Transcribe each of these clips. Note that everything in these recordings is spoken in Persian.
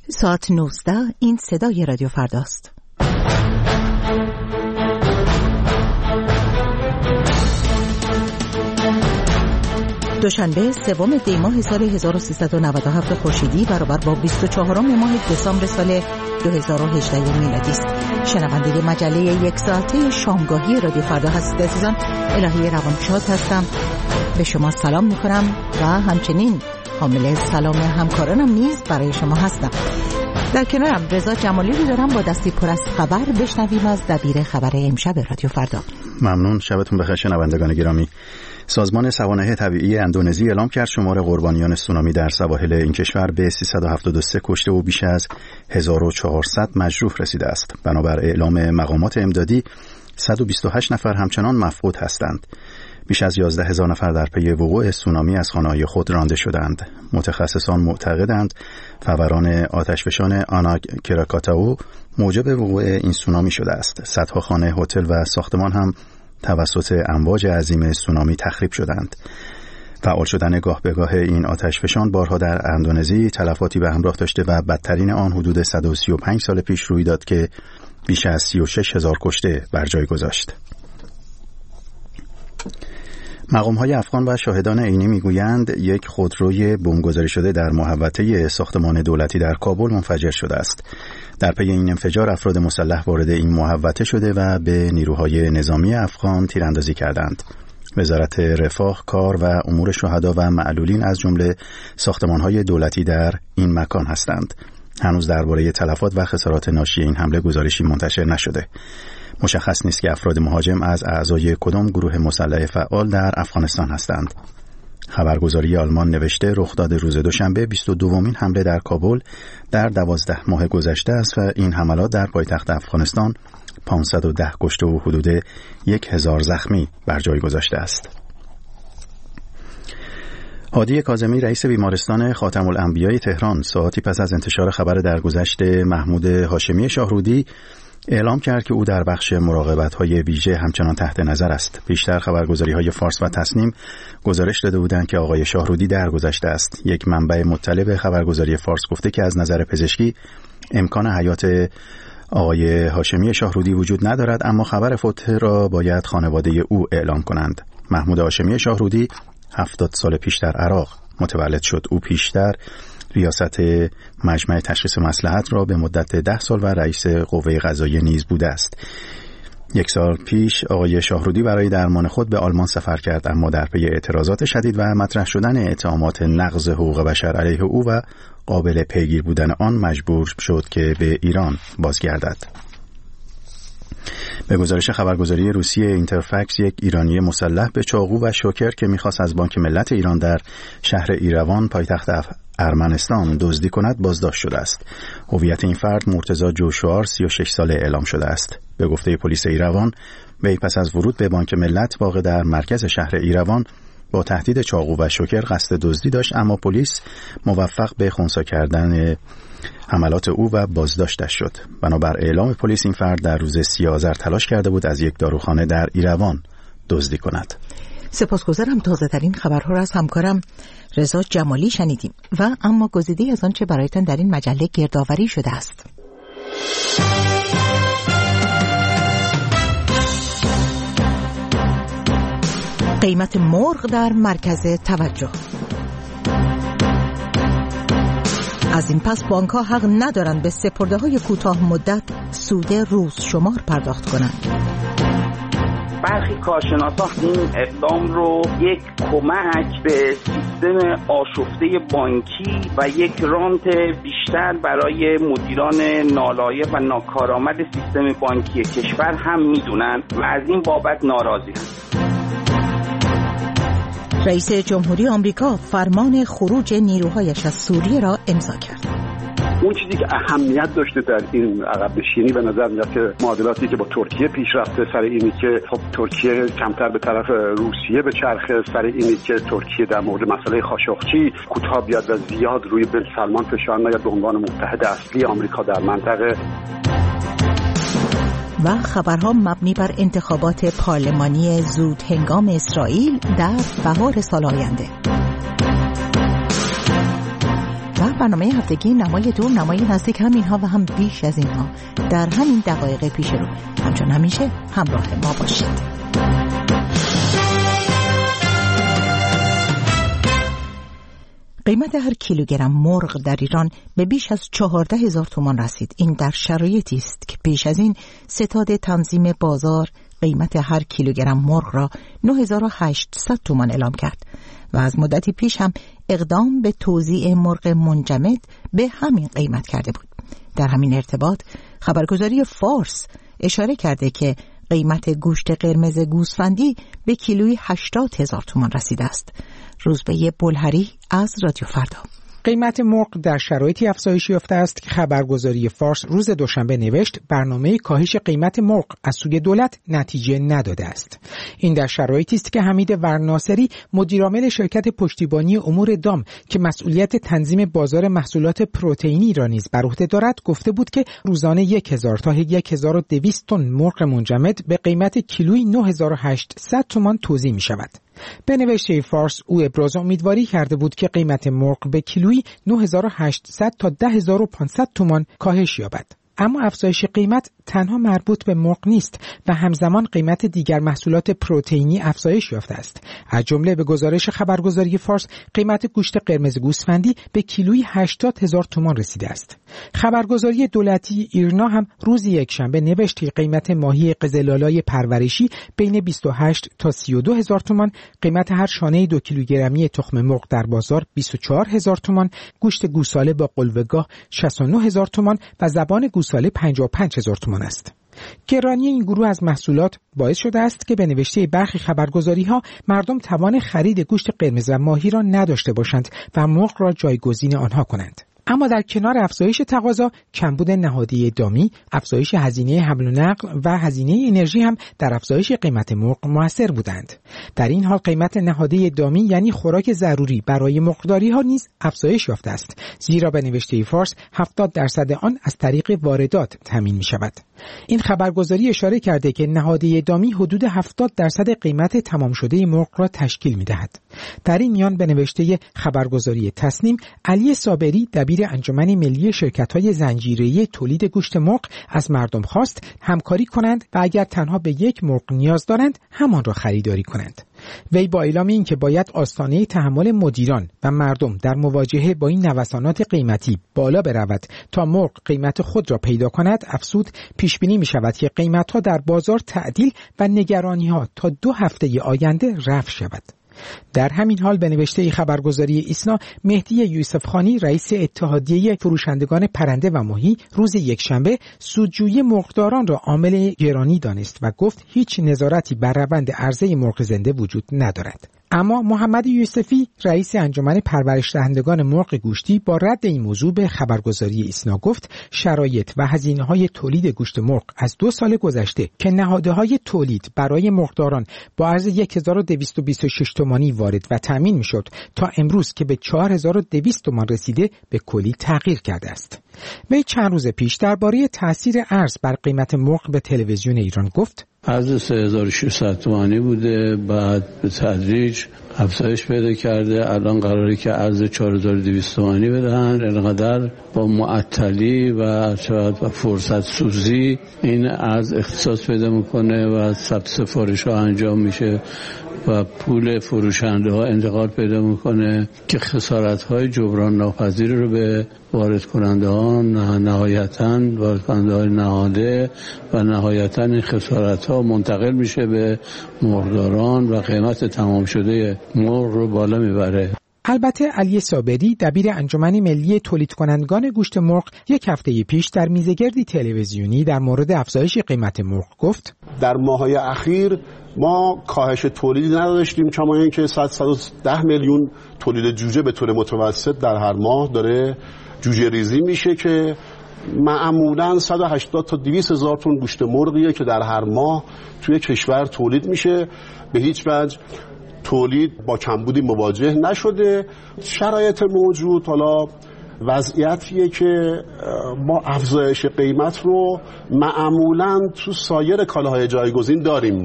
ساعت 19 این صدای رادیو فرداست. دوشنبه سوم دی ماه سال 1397 خورشیدی برابر با 24 ماه دسامبر سال 2018 میلادی است. شنونده مجله یک ساعته شامگاهی رادیو فردا هستید عزیزان. الهی روانشاد هستم. به شما سلام میکنم و همچنین حامل سلام همکارانم نیز برای شما هستم. در کنارم رضا جمالی رو دارم با دستی پر از خبر. بشنویم از دبیر خبر امشب رادیو فردا. ممنون. شبتون بخیر شنوندگان گرامی. سازمان سوانح طبیعی اندونزی اعلام کرد شمار قربانیان سونامی در سواحل این کشور به 373 کشته و بیش از 1400 مجروح رسیده است. بنابر اعلام مقامات امدادی 128 نفر همچنان مفقود هستند. بیش از 11,000 نفر در پی وقوع سونامی از خانه‌های خود رانده شدند. متخصصان معتقدند فوران آتشفشان آنا کراکاتائو موجب وقوع این سونامی شده است. صدها خانه، هتل و ساختمان هم توسط امواج عظیم سونامی تخریب شدند. فعال شدن گاه به گاه این آتشفشان بارها در اندونزی تلفاتی به همراه داشته و بدترین آن حدود 135 سال پیش روی داد که بیش از 36,000 کشته بر جای گذاشت. مقام‌های افغان و شاهدان عینی میگویند یک خودروی بمبگذاری شده در محوطه ساختمان دولتی در کابل منفجر شده است. در پی این انفجار افراد مسلح وارد این محوطه شده و به نیروهای نظامی افغان تیراندازی کردند. وزارت رفاه، کار و امور شهدا و معلولین از جمله ساختمان‌های دولتی در این مکان هستند. هنوز درباره تلفات و خسارات ناشی این حمله گزارشی منتشر نشده. مشخص نیست که افراد مهاجم از اعضای کدام گروه مسلح فعال در افغانستان هستند. خبرگزاری آلمان نوشته رخداد روز دوشنبه 22مین حمله در کابل در 12 ماه گذشته است و این حملات در پایتخت افغانستان 510 کشته و حدود 1000 زخمی بر جای گذاشته است. هادی کاظمی رئیس بیمارستان خاتم الانبیاء تهران ساعتی پس از انتشار خبر درگذشت محمود هاشمی شاهرودی اعلام کرد که او در بخش مراقبت‌های ویژه همچنان تحت نظر است. پیشتر خبرگزاری‌های فارس و تصنیم گزارش داده بودند که آقای شاهرودی درگذشته است. یک منبع مطلع به خبرگزاری فارس گفته که از نظر پزشکی امکان حیات آقای هاشمی شاهرودی وجود ندارد، اما خبر فوت را باید خانواده او اعلام کنند. محمود هاشمی شاهرودی 70 سال پیش در عراق متولد شد. او پیشتر ریاست مجمع تشخیص مصلحت را به مدت 10 سال و رئیس قوه قضاییه نیز بوده است. 1 سال پیش آقای شاهرودی برای درمان خود به آلمان سفر کرد، اما در پی اعتراضات شدید و مطرح شدن اتهامات نقض حقوق بشر علیه او و قابل پیگیر بودن آن مجبور شد که به ایران بازگردد. به گزارش خبرگزاری روسیه اینترفکس، یک ایرانی مسلح به چاقو و شوکر که می‌خواست از بانک ملت ایران در شهر ایروان پایتخت ارمنستان دزدی کند بازداشت شده است. هویت این فرد مرتضی جوشوار 36 ساله اعلام شده است. به گفته پلیس ایروان، وی پس از ورود به بانک ملت واقع در مرکز شهر ایروان با تهدید چاقو و شوکر قصد دزدی داشت، اما پلیس موفق به خنثی کردن حملات او و بازداشتش شد. بنابر اعلام پلیس این فرد در روز 30 آذر تلاش کرده بود از یک داروخانه در ایروان دزدی کند. سپاسگزارم. تازه ترین خبرها را از همکارم رضا جمالی شنیدیم و اما گزیده‌ای از آنچه برایتان در این مجله گردآوری شده است. قیمت مرغ در مرکز توجه. از این پس بانک‌ها حق ندارند به سپرده‌های کوتاه مدت سود روز شمار پرداخت کنند. برخی کارشناسان این اقدام رو یک کمک به سیستم آشفته بانکی و یک رانت بیشتر برای مدیران نالایق و ناکارآمد سیستم بانکی کشور هم میدونن و از این بابت ناراضی هستند. رئیس جمهوری آمریکا فرمان خروج نیروهایش از سوریه را امضا کرد. اون چیزی که اهمیت داشته در این عقب نشینی به نظر میاد که معادلاتی که با ترکیه پیش رفته، سر اینی که خب ترکیه کمتر به طرف روسیه به چرخه، سر اینی که ترکیه در مورد مسئله خاشقچی کوتاه بیاد و زیاد روی بن سلمان فشار نیاد به عنوان متحد اصلی آمریکا در منطقه. و خبرها مبنی بر انتخابات پارلمانی زود هنگام اسرائیل در بهار سال آینده. و و برنامه هفتگی نمای دور، نمای نزدیک، هم اینها و هم بیش از اینها در همین دقایق پیش رو. همچون همیشه همراه ما باشید. قیمت هر کیلوگرم مرغ در ایران به بیش از 14,000 تومان رسید. این در شرایطی است که پیش از این ستاد تنظیم بازار قیمت هر کیلوگرم مرغ را 9,800 تومان اعلام کرد و از مدتی پیش هم اقدام به توزیع مرغ منجمد به همین قیمت کرده بود. در همین ارتباط خبرگزاری فارس اشاره کرده که قیمت گوشت قرمز گوسفندی به کیلویی 80,000 تومان رسیده است. روزبه بلهری از رادیو فردا. قیمت مرغ در شرایطی افزایش یافته است که خبرگزاری فارس روز دوشنبه نوشت برنامه کاهش قیمت مرغ از سوی دولت نتیجه نداده است. این در شرایطی است که حمید ورناصری مدیرعامل شرکت پشتیبانی امور دام که مسئولیت تنظیم بازار محصولات پروتئینی را نیز بر عهده دارد گفته بود که روزانه 1,000 تا 1,200 تن مرغ منجمد به قیمت کیلویی 9,800 تومان توزیع می شود. به نوشته فارس او ابراز امیدواری کرده بود که قیمت مرغ به کیلویی 9,800 تا 10,500 تومان کاهش یابد. اما افزایش قیمت تنها مربوط به مرغ نیست و همزمان قیمت دیگر محصولات پروتئینی افزایش یافته است. از جمله به گزارش خبرگزاری فارس قیمت گوشت قرمز گوسفندی به کیلویی 80,000 تومان رسیده است. خبرگزاری دولتی ایرنا هم روز یکشنبه نوشت که قیمت ماهی قزل‌آلای پرورشی بین 28 تا 32,000 تومان، قیمت هر شانه 2 کیلوگرمی تخم مرغ در بازار 24,000 تومان، گوشت گوساله با قلوه‌گاه 69,000 تومان و زبان گوساله 55,000 تومان است. گرانی این گروه از محصولات باعث شده است که به نوشته برخی خبرگزاری‌ها مردم توان خرید گوشت قرمز و ماهی را نداشته باشند و مرغ را جایگزین آنها کنند. اما در کنار افزایش تقاضا، کمبود نهادی دامی، افزایش هزینه حمل و نقل و هزینه انرژی هم در افزایش قیمت مرغ مؤثر بودند. در این حال قیمت نهادی دامی یعنی خوراک ضروری برای مرغداری‌ها نیز افزایش یافته است، زیرا به نوشته فارس 70% آن از طریق واردات تامین می‌شود. این خبرگزاری اشاره کرده که نهادی دامی حدود 70% قیمت تمام شده مرغ را تشکیل می‌دهد. در این میان به نوشته خبرگزاری تصنیم، علی صابری دبیر انجمن ملی شرکت‌های زنجیره‌ای تولید گوشت مرغ از مردم خواست همکاری کنند و اگر تنها به یک مرغ نیاز دارند همان را خریداری کنند. وی با اعلام این که باید آستانه تحمل مدیران و مردم در مواجهه با این نوسانات قیمتی بالا برود تا مرغ قیمت خود را پیدا کند افزود، پیش بینی می شود که قیمت‌ها در بازار تعدیل و نگرانی‌ها تا 2 هفته آینده رفع شود. در همین حال به نوشته خبرگزاری ایسنا، مهدی یوسف خانی رئیس اتحادیه فروشندگان پرنده و ماهی روز یکشنبه سودجویی مرغداران را عامل گرانی دانست و گفت هیچ نظارتی بر روند عرضه مرغ زنده وجود ندارد. اما محمد یوسفی رئیس انجمن پرورش دهندگان مرغ گوشتی با رد این موضوع به خبرگزاری ایسنا گفت شرایط و هزینه‌های تولید گوشت مرغ از 2 سال گذشته که نهادهای تولید برای مرغداران با ارز 1,226 تومانی وارد و تامین میشد تا امروز که به 4,200 تومان رسیده به کلی تغییر کرده است. وی چند روز پیش درباره تاثیر ارز بر قیمت مرغ به تلویزیون ایران گفت ارز 3,600 تومانی بوده، بعد به تدریج افزایش پیدا کرده، الان قراره که ارز 4,200 تومانی بدهن. اینقدر با معطلی و فرصت سوزی این ارز اختصاص پیدا میکنه و ثبت سفارش ها انجام میشه و پول فروشنده ها انتقال پیدا میکنه که خسارت های جبران ناپذیر رو به وارد کننده ها نهایتاً وارد کننده های نهاده و نهایتاً این خسارت ها منتقل میشه به مرغداران و قیمت تمام شده مرغ رو بالا میبره. البته علی صابری دبیر انجمن ملی تولید کنندگان گوشت مرغ یک هفته پیش در میزگردی تلویزیونی در مورد افزایش قیمت مرغ گفت در ماه‌های اخیر ما کاهش تولیدی نداشتیم، کما اینکه 110 میلیون تولید جوجه به طور متوسط در هر ماه داره جوجه ریزی میشه که معمولاً 180 تا 200 هزار تن گوشت مرغیه که در هر ماه توی کشور تولید میشه. به هیچ وجه تولید با کمبودی مواجه نشده. شرایط موجود حالا وضعیتیه که ما افزایش قیمت رو معمولاً تو سایر کالاهای جایگزین داریم. ما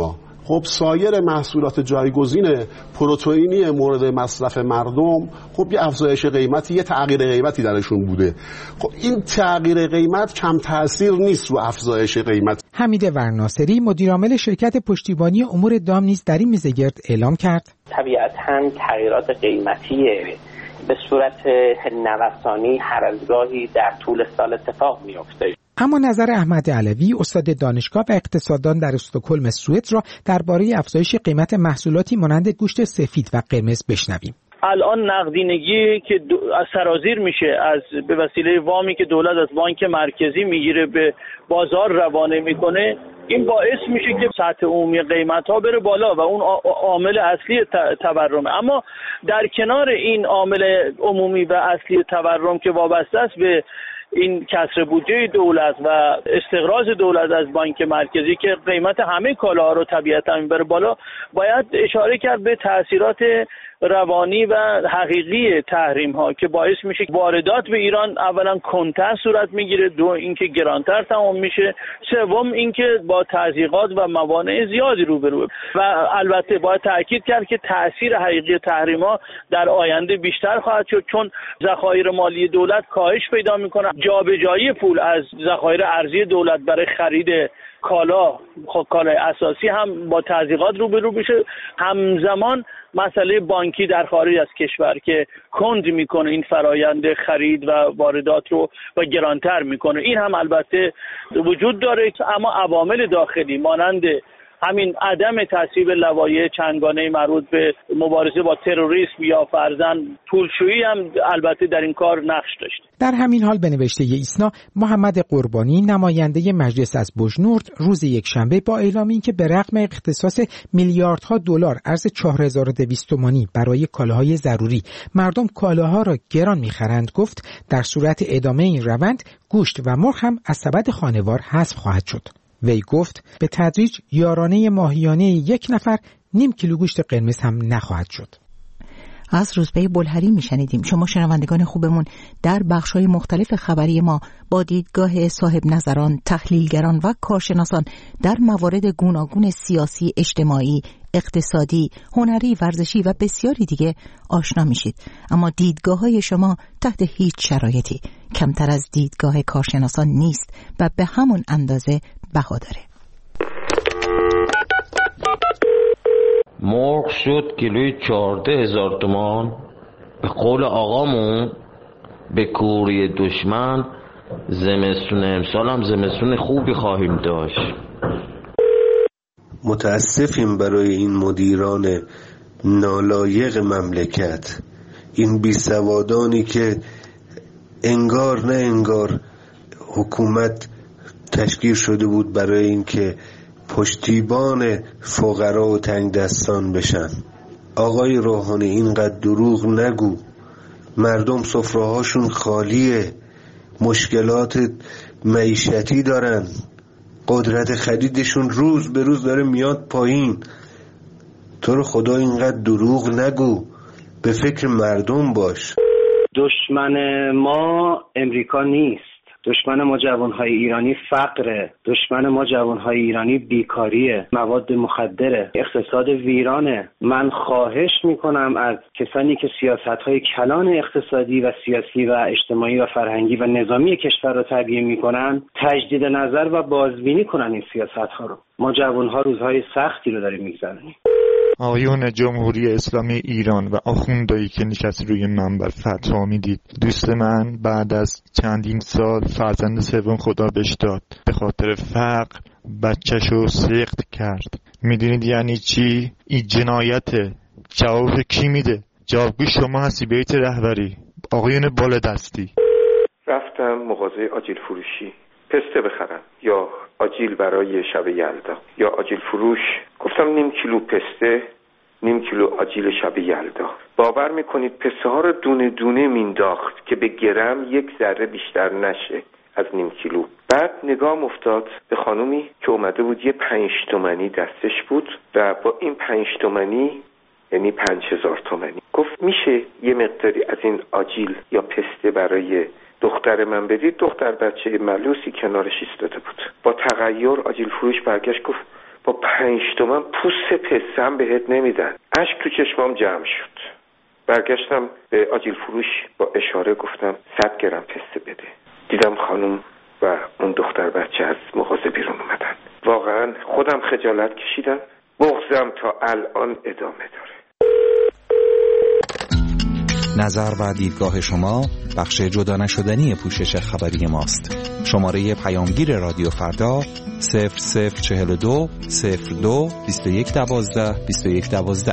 خب سایر محصولات جایگزین پروتئینی مورد مصرف مردم خب یه افزایش قیمتی، یه تغییر قیمتی درشون بوده. خب این تغییر قیمت کم تاثیر نیست رو افزایش قیمت. حمید ورناصری مدیرعامل شرکت پشتیبانی امور دام نیز در این میزگرد اعلام کرد طبیعتاً تغییرات قیمتی به صورت نوسانی هر از گاهی در طول سال اتفاق میفته. اما نظر احمد علوی استاد دانشگاه و اقتصاددان در استکهلم سوئد را درباره افزایش قیمت محصولاتی مانند گوشت سفید و قرمز بشنویم. الان نقدینگی که سرازیر میشه به وسیله وامی که دولت از بانک مرکزی میگیره به بازار روانه میکنه، این باعث میشه که سطح عمومی قیمت‌ها بره بالا و اون عامل اصلی تورمه. اما در کنار این عامل عمومی و اصلی تورم که وابسته است به این کسر بودجه دولت و استقراض دولت از بانک مرکزی که قیمت همه کالاها رو طبیعتاً میبره بالا، باید اشاره کرد به تأثیرات روانی و حقیقی تحریم ها که باعث میشه واردات به ایران اولا کنتر صورت میگیره، دو اینکه گرانتر تمام میشه، سوم اینکه با تضییقات و موانع زیادی روبروه. و البته باید تاکید کرد که تأثیر حقیقی تحریم ها در آینده بیشتر خواهد شد، چون ذخایر مالی دولت کاهش پیدا میکنه. جابجایی پول از ذخایر ارزی دولت برای خرید کالای اساسی هم با تضییقات روبرو میشه. همزمان مسئله بانکی در خارج از کشور که کند میکنه این فرایند خرید و واردات رو و گرانتر میکنه، این هم البته وجود داره. اما عوامل داخلی مانند همین عدم تصویب لوایح چندگانه مربوط به مبارزه با تروریسم یا فرضاً پولشویی هم البته در این کار نقش داشت. در همین حال به نوشته ایسنا، محمد قربانی نماینده مجلس از بوجنورد روز یکشنبه با اعلام اینکه به رغم اختصاص میلیاردها دلار ارز 4200 تومانی برای کالاهای ضروری مردم کالاها را گران می‌خرند، گفت در صورت ادامه این روند گوشت و مرغ هم از سبد خانوار حذف خواهد شد. وی گفت به تدریج یارانه ماهیانه یک نفر نیم کیلو گوشت قرمز هم نخواهد شد. از روزبه بلهری میشنیدیم. شما شنوندگان خوبمون در بخش‌های مختلف خبری ما با دیدگاه صاحب نظران، تحلیلگران و کارشناسان در موارد گوناگون سیاسی، اجتماعی، اقتصادی، هنری، ورزشی و بسیاری دیگه آشنا میشید. اما دیدگاه‌های شما تحت هیچ شرایطی کمتر از دیدگاه کارشناسان نیست و به همون اندازه بها داره. مرغ شد کیلوی 14,000 تومان. به قول آقامون به کوری دشمن زمستون امسال هم زمستون خوبی خواهیم داشت. متاسفیم برای این مدیران نالایق مملکت، این بیسوادانی که انگار نه انگار حکومت تشکیل شده بود برای اینکه پشتیبان فقرا و تنگ دستان بشن. آقای روحانی اینقدر دروغ نگو. مردم سفره‌هاشون خالیه، مشکلات معیشتی دارن، قدرت خریدشون روز به روز داره میاد پایین. تو رو خدا اینقدر دروغ نگو، به فکر مردم باش. دشمن ما امریکا نیست، دشمن ما جوانهای ایرانی فقره، دشمن ما جوانهای ایرانی بیکاریه، مواد مخدره، اقتصاد ویرانه. من خواهش میکنم از کسانی که سیاستهای کلان اقتصادی و سیاسی و اجتماعی و فرهنگی و نظامی کشور رو تبیین میکنن تجدید نظر و بازبینی کنن این سیاستها رو. ما جوانها روزهای سختی رو داریم میگذرونیم. آقایون جمهوری اسلامی ایران و آخوندایی که نشست روی منبر فتوا میدید، دوست من بعد از چندین سال فرزند سوم خدا بهش داد، به خاطر فقر بچه‌شو سقط کرد. میدونید یعنی چی؟ این جنایته. جواب کی میده؟ جوابگوی شما هستی بیت رهبری، آقایون بالا دستی. رفتم مغازه آجیل فروشی پسته بخرم یا آجیل برای شب یلدا یا آجیل فروش. گفتم نیم کیلو پسته، نیم کیلو آجیل شب یلدا. باور میکنید پسته ها رو دونه دونه مینداخت که به گرم یک ذره بیشتر نشه از نیم کیلو. بعد نگام افتاد به خانومی که اومده بود یه 5 تومانی دستش بود و با این 5 تومانی یعنی 5,000 تومانی گفت میشه یه مقداری از این آجیل یا پسته برای دختر من بدید. دختر بچه ملوسی کنارش ایستاده بود. با تغییر آجیل فروش برگشت گفت با 5 تومن پوست پسته بهت نمیدن. اشک تو چشمام جمع شد. برگشتم به آجیل فروش با اشاره گفتم 100 گرم پسته بده. دیدم خانم و اون دختر بچه از مغازه بیرون اومدن. واقعا خودم خجالت کشیدم. بغضم تا الان ادامه داره. نظر و دیدگاه شما بخش جدا نشدنی پوشش خبری ماست. شماره پیامگیر رادیو فردا 0042 02 21 12 21 12.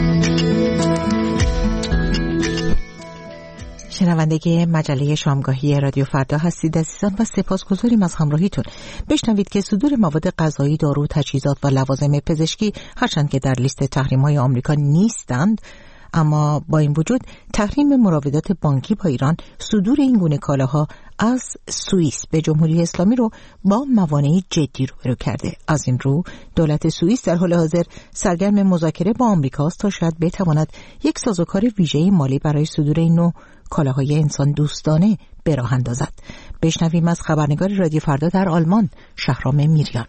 شنونده مجله شامگاهی رادیو فردا هستید عزیزان و سپاسگزاریم از همراهیتون. بشنوید که صدور مواد غذایی، دارو، تجهیزات و لوازم پزشکی هرچند که در لیست تحریم‌های آمریکا نیستند، اما با این وجود تحریم مراودات بانکی با ایران صدور این گونه کالاها از سوئیس به جمهوری اسلامی رو با موانعی جدی روبرو کرده. از این رو دولت سوئیس در حال حاضر سرگرم مذاکره با آمریکاست تا شاید بتواند یک سازوکار ویژه‌ای مالی برای صدور این نوع کالاهای انسان دوستانه به راه اندازد. بشنویم از خبرنگار رادیو فردا در آلمان، شهرام میریان.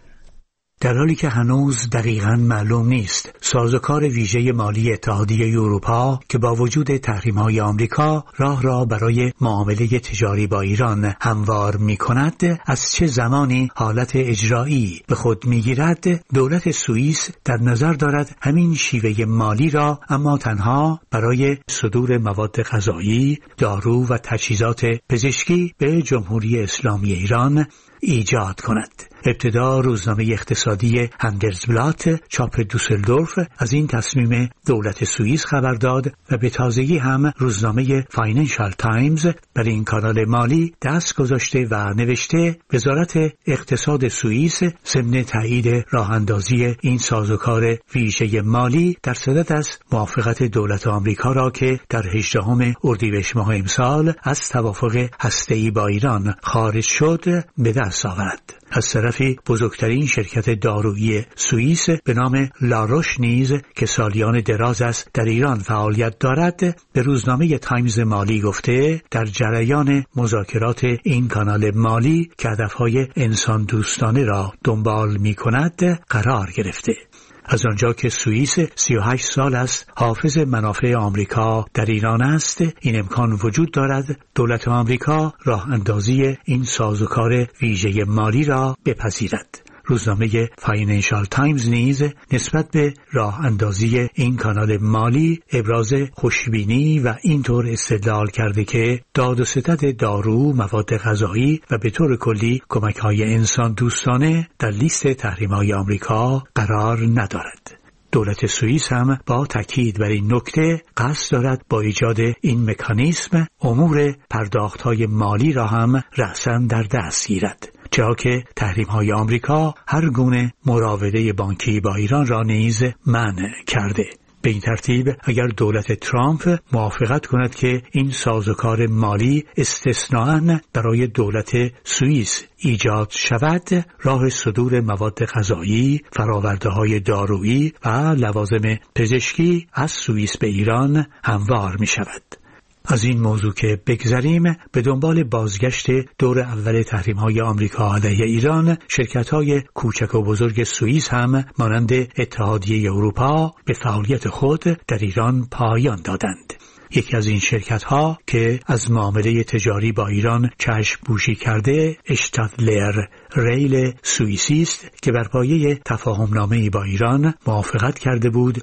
در حالی که هنوز دقیقاً معلوم نیست سازوکار ویژه مالی اتحادیه اروپا که با وجود تحریم‌های آمریکا راه را برای معامله تجاری با ایران هموار می‌کند، از چه زمانی حالت اجرایی به خود می‌گیرد، دولت سوئیس در نظر دارد همین شیوه مالی را اما تنها برای صدور مواد غذایی، دارو و تجهیزات پزشکی به جمهوری اسلامی ایران ایجاد کند. ابتدا روزنامه اقتصادی هندرزبلات چاپ دوسلدورف از این تصمیم دولت سوئیس خبر داد و به تازگی هم روزنامه فاینانشال تایمز بر این کانال مالی دست گذاشته و نوشته وزارت اقتصاد سوئیس ضمن تایید راهاندازی این سازوکار ویژه مالی در صدد از موافقت دولت آمریکا را که در 18 اردیبهشت ماه امسال از توافق هسته‌ای با ایران خارج شد به دست آورد. از طرفی بزرگترین شرکت دارویی سوئیس به نام لاروش نیز که سالیان دراز است در ایران فعالیت دارد به روزنامه تایمز مالی گفته در جریان مذاکرات این کانال مالی که هدفهای انسان دوستانه را دنبال می کند قرار گرفته. از آنجا که سوئیس 38 سال است حافظ منافع آمریکا در ایران است، این امکان وجود دارد دولت آمریکا راه اندازی این سازوکار ویژه مالی را بپذیرد. روزنامه فاینانشال تایمز نیز نسبت به راه اندازی این کانال مالی ابراز خوشبینی و اینطور استدلال کرده که داد و ستد دارو، مواد غذایی و به طور کلی کمک‌های انسان دوستانه در لیست تحریم‌های آمریکا قرار ندارد. دولت سوئیس هم با تاکید بر این نکته قصد دارد با ایجاد این مکانیسم امور پرداخت‌های مالی را هم رأساً در دست گیرد، چرا که تحریم‌های آمریکا هر گونه مراوده بانکی با ایران را نیز منع کرده. به این ترتیب اگر دولت ترامپ موافقت کند که این سازوکار مالی استثناءً برای دولت سوئیس ایجاد شود، راه صدور مواد غذایی، فرآورده‌های دارویی و لوازم پزشکی از سوئیس به ایران هموار می شود. از این موضوع که بگذریم، به دنبال بازگشت دور اول تحریم‌های آمریکا علیه ایران، شرکت‌های کوچک و بزرگ سوئیس هم مانند اتحادیه اروپا به فعالیت خود در ایران پایان دادند. یکی از این شرکت‌ها که از معامله تجاری با ایران چشم پوشی کرده، اشتادلر ریل سوئیسی است که بر پایه تفاهم‌نامه‌ای با ایران موافقت کرده بود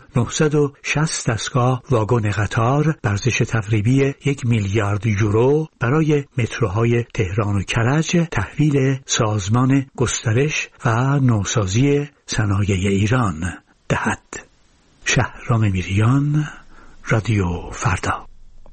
960 دستگاه واگن قطار با ارزش تقریبی 1 میلیارد یورو برای متروهای تهران و کرج تحویل سازمان گسترش و نوسازی صنایع ایران دهد. شهرام میریان، رادیو فردا.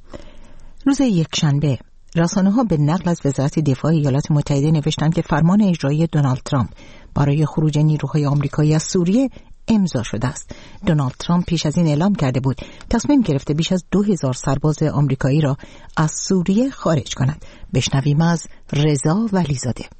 روز یکشنبه رسانه‌ها به نقل از وزارت دفاع ایالات متحده نوشتند که فرمان اجرایی دونالد ترامپ برای خروج نیروهای آمریکایی از سوریه امضا شده است. دونالد ترامپ پیش از این اعلام کرده بود تصمیم گرفته بیش از 2000 سرباز آمریکایی را از سوریه خارج کند. بشنویم از رضا ولیزاده.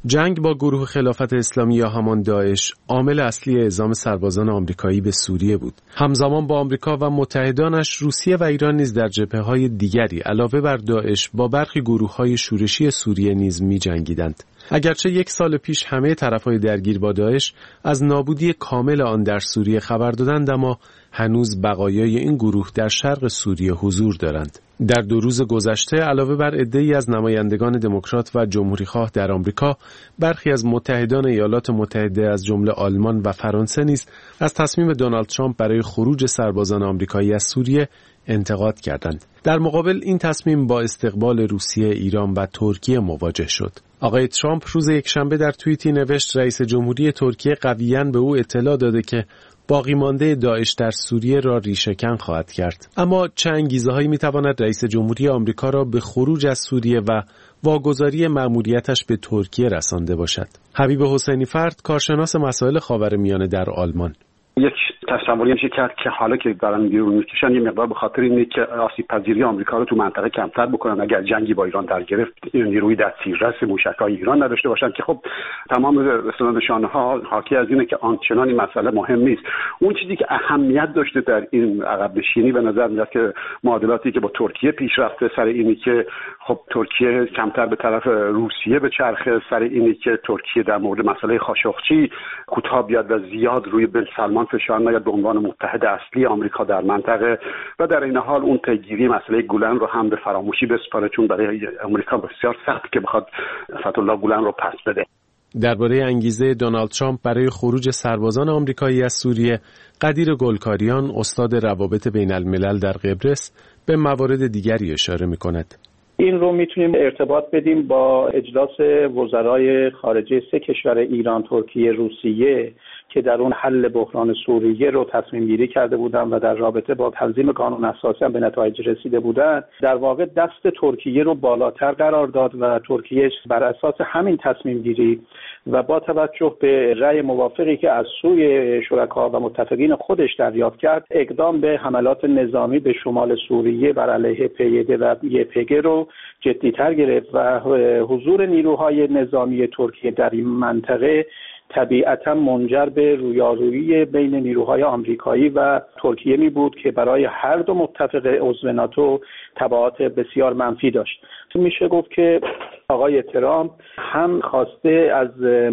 جنگ با گروه خلافت اسلامی یا همان داعش عامل اصلی اعزام سربازان آمریکایی به سوریه بود. همزمان با آمریکا و متحدانش روسیه و ایران نیز در جبهه‌های دیگری علاوه بر داعش با برخی گروه‌های شورشی سوریه نیز می‌جنگیدند. اگرچه 1 سال پیش همه طرف‌های درگیر با داعش از نابودی کامل آن در سوریه خبر دادند، اما هنوز بقایای این گروه در شرق سوریه حضور دارند. در 2 روز گذشته علاوه بر عده‌ای از نمایندگان دموکرات و جمهوری‌خواه در آمریکا، برخی از متحدان ایالات متحده از جمله آلمان و فرانسه نیز از تصمیم دونالد ترامپ برای خروج سربازان آمریکایی از سوریه انتقاد کردند. در مقابل این تصمیم با استقبال روسیه، ایران و ترکیه مواجه شد. آقای ترامپ روز یکشنبه در توییتی نوشت رئیس جمهوری ترکیه قویاً به او اطلاع داده که باقی مانده داعش در سوریه را ریشه‌کن خواهد کرد. اما چه انگیزه‌هایی می‌تواند رئیس جمهوری آمریکا را به خروج از سوریه و واگذاری مأموریتش به ترکیه رسانده باشد؟ حبیب حسینی فرد، کارشناس مسائل خاورمیانه در آلمان: یک تصوری میشه کرد که حالا که دارن بیرون میکشن یه مقدار به خاطر اینه که آسیب پذیری آمریکا رو تو منطقه کمتر بکنن. اگر جنگی با ایران در گرفت نیروی در تیررس موشک‌های ایران نداشته باشن که خب تمام نشانه‌ها حاکی از اینه که آنچنان این مسئله مهم نیست. اون چیزی که اهمیت داشته در این عقب نشینی به نظر میاد که معادلاتی که با ترکیه پیش رفته، سر اینی که خب ترکیه کمتر به طرف روسیه به چرخه، سر اینی که ترکیه در مورد مسئله خاشقچی کوتاه بیاد و زیاد روی بن سلمان فشار نیاد به عنوان متحد اصلی آمریکا در منطقه، و در این حال اون پیگیری مسئله گولن رو هم به فراموشی بسپاره، چون برای آمریکا بسیار سخت که بخواد فتح‌الله گولن رو پس بده. درباره انگیزه دونالد ترامپ برای خروج سربازان آمریکایی از سوریه، قدیر گلکاریان، استاد روابط بین الملل در قبرس، به موارد دیگری اشاره می‌کند. این رو میتونیم ارتباط بدیم با اجلاس وزرای خارجه 3 کشور ایران، ترکیه، روسیه که در اون حل بحران سوریه رو تصمیم گیری کرده بودن و در رابطه با تنظیم قانون اساسی هم به نتایج رسیده بودن. در واقع دست ترکیه رو بالاتر قرار داد و ترکیه بر اساس همین تصمیم گیری و با توجه به رأی موافقی که از سوی شرکا و متفقین خودش دریافت کرد، اقدام به حملات نظامی به شمال سوریه بر علیه پی‌ده و YPG رو جدی‌تر گرفت و حضور نیروهای نظامی ترکیه در این منطقه طبیعتا منجر به رویارویی بین نیروهای آمریکایی و ترکیه می بود که برای هر دو متفق عضو ناتو تبعات بسیار منفی داشت. میشه گفت که آقای ترامپ هم خواسته از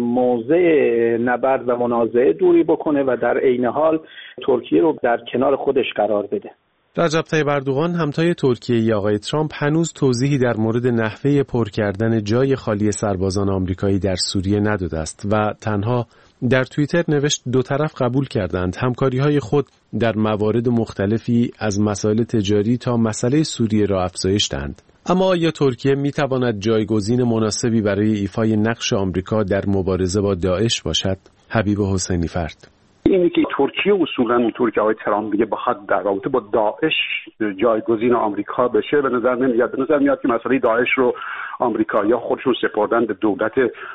موضع نبرد و منازعه دوری بکنه و در عین حال ترکیه رو در کنار خودش قرار بده. رجب طیب اردوغان، همتای ترکیه آقای ترامپ، هنوز توضیحی در مورد نحوه پر کردن جای خالی سربازان آمریکایی در سوریه نداده است و تنها در توییتر نوشت 2 طرف قبول کردند همکاری‌های خود در موارد مختلفی از مسائل تجاری تا مسئله سوریه را افزایش دهند. اما آیا ترکیه می‌تواند جایگزین مناسبی برای ایفای نقش آمریکا در مبارزه با داعش باشد؟ حبیب حسینی فرد: اینی که ترکیه اصولاً اونطور که آقای ترامپ میگه بخواد در رابطه با داعش جایگزین آمریکا بشه به نظر نمیاد. به نظر میاد که مسئله داعش رو آمریکایی‌ها خودشون سپردن به دولت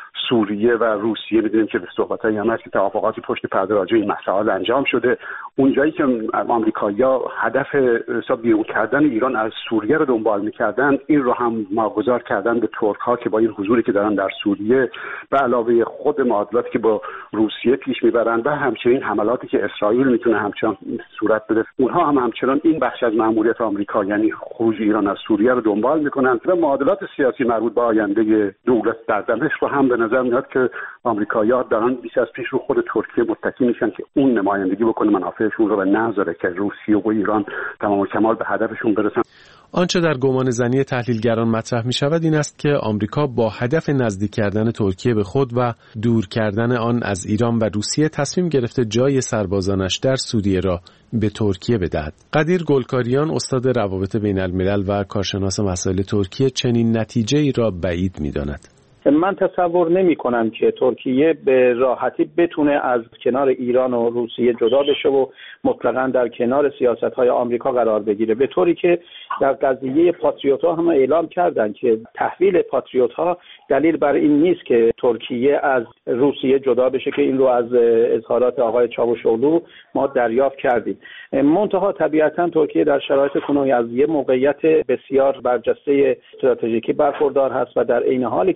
سوریه و روسیه. می‌دونیم که به صحبت‌های هم هست که توافقاتی پشت پرده راجع به این مسائل انجام شده. اونجایی که آمریکایی‌ها هدف حساب بیرون کردن ایران از سوریه رو دنبال می‌کردن، این رو هم واگذار کردن به ترک‌ها که با این حضوری که دارن در سوریه به علاوه خود معادلاتی که با روسیه پیش می‌برن و همچنین حملاتی که اسرائیل میتونه همچنان صورت بده، اونها هم همچنان این بخش از مأموریت آمریکا یعنی خروج ایران از سوریه رو دنبال میکنن و معادلات سیاسی مربوط به آینده دولت در دمشق رو هم به نظر میاد که آمریکایی‌ها دارن بیش از پیش رو خود ترکیه متکی میشن که اون نمایندگی بکنه منافعشون رو و نذاره که روسیه و ایران تمام و کمال به هدفشون برسن. آنچه در گمان زنی تحلیلگران مطرح می شود این است که آمریکا با هدف نزدیک کردن ترکیه به خود و دور کردن آن از ایران و روسیه تصمیم گرفته جای سربازانش در سوریه را به ترکیه بدهد. قدیر گلکاریان، استاد روابط بین الملل و کارشناس مسائل ترکیه، چنین نتیجه‌ای را بعید می‌داند. من تصور نمی کنم که ترکیه به راحتی بتونه از کنار ایران و روسیه جدا بشه و مطلقاً در کنار سیاست‌های آمریکا قرار بگیره، به طوری که در قضیه پاتریوت‌ها هم اعلام کردن که تحویل پاتریوت‌ها دلیل بر این نیست که ترکیه از روسیه جدا بشه که این رو از اظهارات آقای چاوشوغلو ما دریافت کردیم. منتها طبیعتاً ترکیه در شرایط کنونی از یه موقعیت بسیار برجسته استراتژیکی برخوردار هست و در عین حالی که با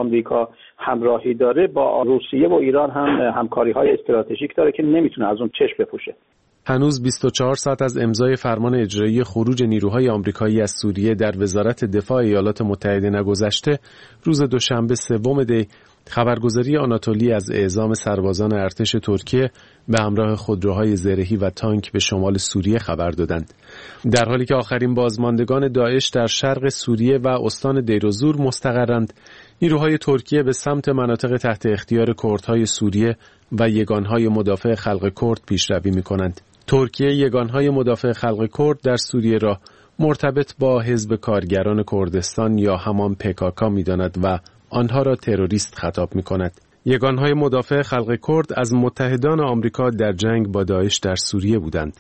آمریکا همراهی داره، با روسیه و ایران هم همکاری‌های استراتژیک داره که نمیتونه از اون چشم بپوشه. هنوز 24 ساعت از امضای فرمان اجرایی خروج نیروهای آمریکایی از سوریه در وزارت دفاع ایالات متحده نگذشته، روز دوشنبه 3 دی خبرگزاری آناتولی از اعزام سربازان ارتش ترکیه به همراه خودروهای زرهی و تانک به شمال سوریه خبر دادند. در حالی که آخرین بازماندگان داعش در شرق سوریه و استان دیرزور مستقرند، نیروهای ترکیه به سمت مناطق تحت اختیار کردهای سوریه و یگانهای مدافع خلق کرد پیشروی می‌کنند. ترکیه یگانهای مدافع خلق کرد در سوریه را مرتبط با حزب کارگران کردستان یا همان PKK می‌داند و آنها را تروریست خطاب می‌کند. یگانهای مدافع خلق کرد از متحدان آمریکا در جنگ با داعش در سوریه بودند.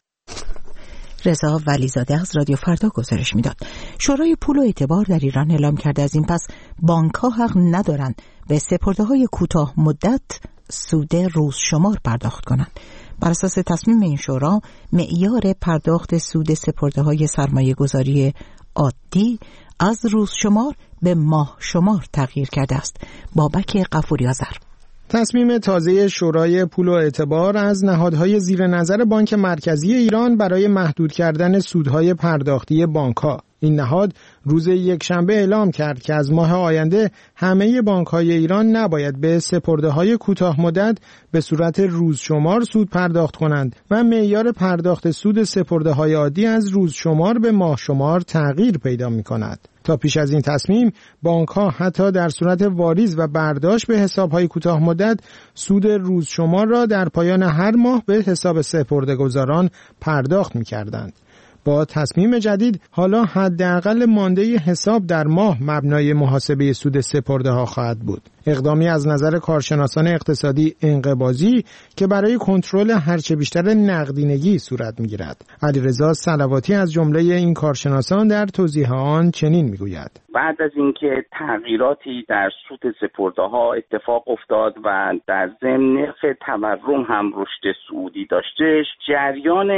رضا ولیزاده از رادیو فردا گزارش میداد. شورای پول و اعتبار در ایران اعلام کرده از این پس بانک‌ها حق ندارند به سپرده‌های کوتاه مدت سود روز شمار پرداخت کنند. بر اساس تصمیم این شورا، معیار پرداخت سود سپرده‌های سرمایه‌گذاری عادی از روز شمار به ماه شمار تغییر کرده است. بابک غفوری آذر. تصمیم تازه شورای پول و اعتبار از نهادهای زیر نظر بانک مرکزی ایران برای محدود کردن سودهای پرداختی بانک‌ها. این نهاد روز یکشنبه اعلام کرد که از ماه آینده همه بانک‌های ایران نباید به سپرده‌های کوتاه مدت به صورت روز شمار سود پرداخت کنند و معیار پرداخت سود سپرده‌های عادی از روز شمار به ماه شمار تغییر پیدا می‌کند. تا پیش از این تصمیم، بانک‌ها حتی در صورت واریز و برداشت به حساب‌های کوتاه مدت سود روز شمار را در پایان هر ماه به حساب سپرده‌گذاران پرداخت می‌کردند. با تصمیم جدید حالا حداقل مانده حساب در ماه مبنای محاسبه سود سپرده‌ها خواهد بود. اقدامی از نظر کارشناسان اقتصادی انقباضی که برای کنترل هرچه بیشتر نقدینگی صورت می‌گیرد. علیرضا صلواتی از جمله این کارشناسان در توضیح آن چنین می‌گوید: بعد از اینکه تغییراتی در سود سپرده‌ها اتفاق افتاد و در ضمن نرخ تورم هم رشد صعودی داشتش، جریان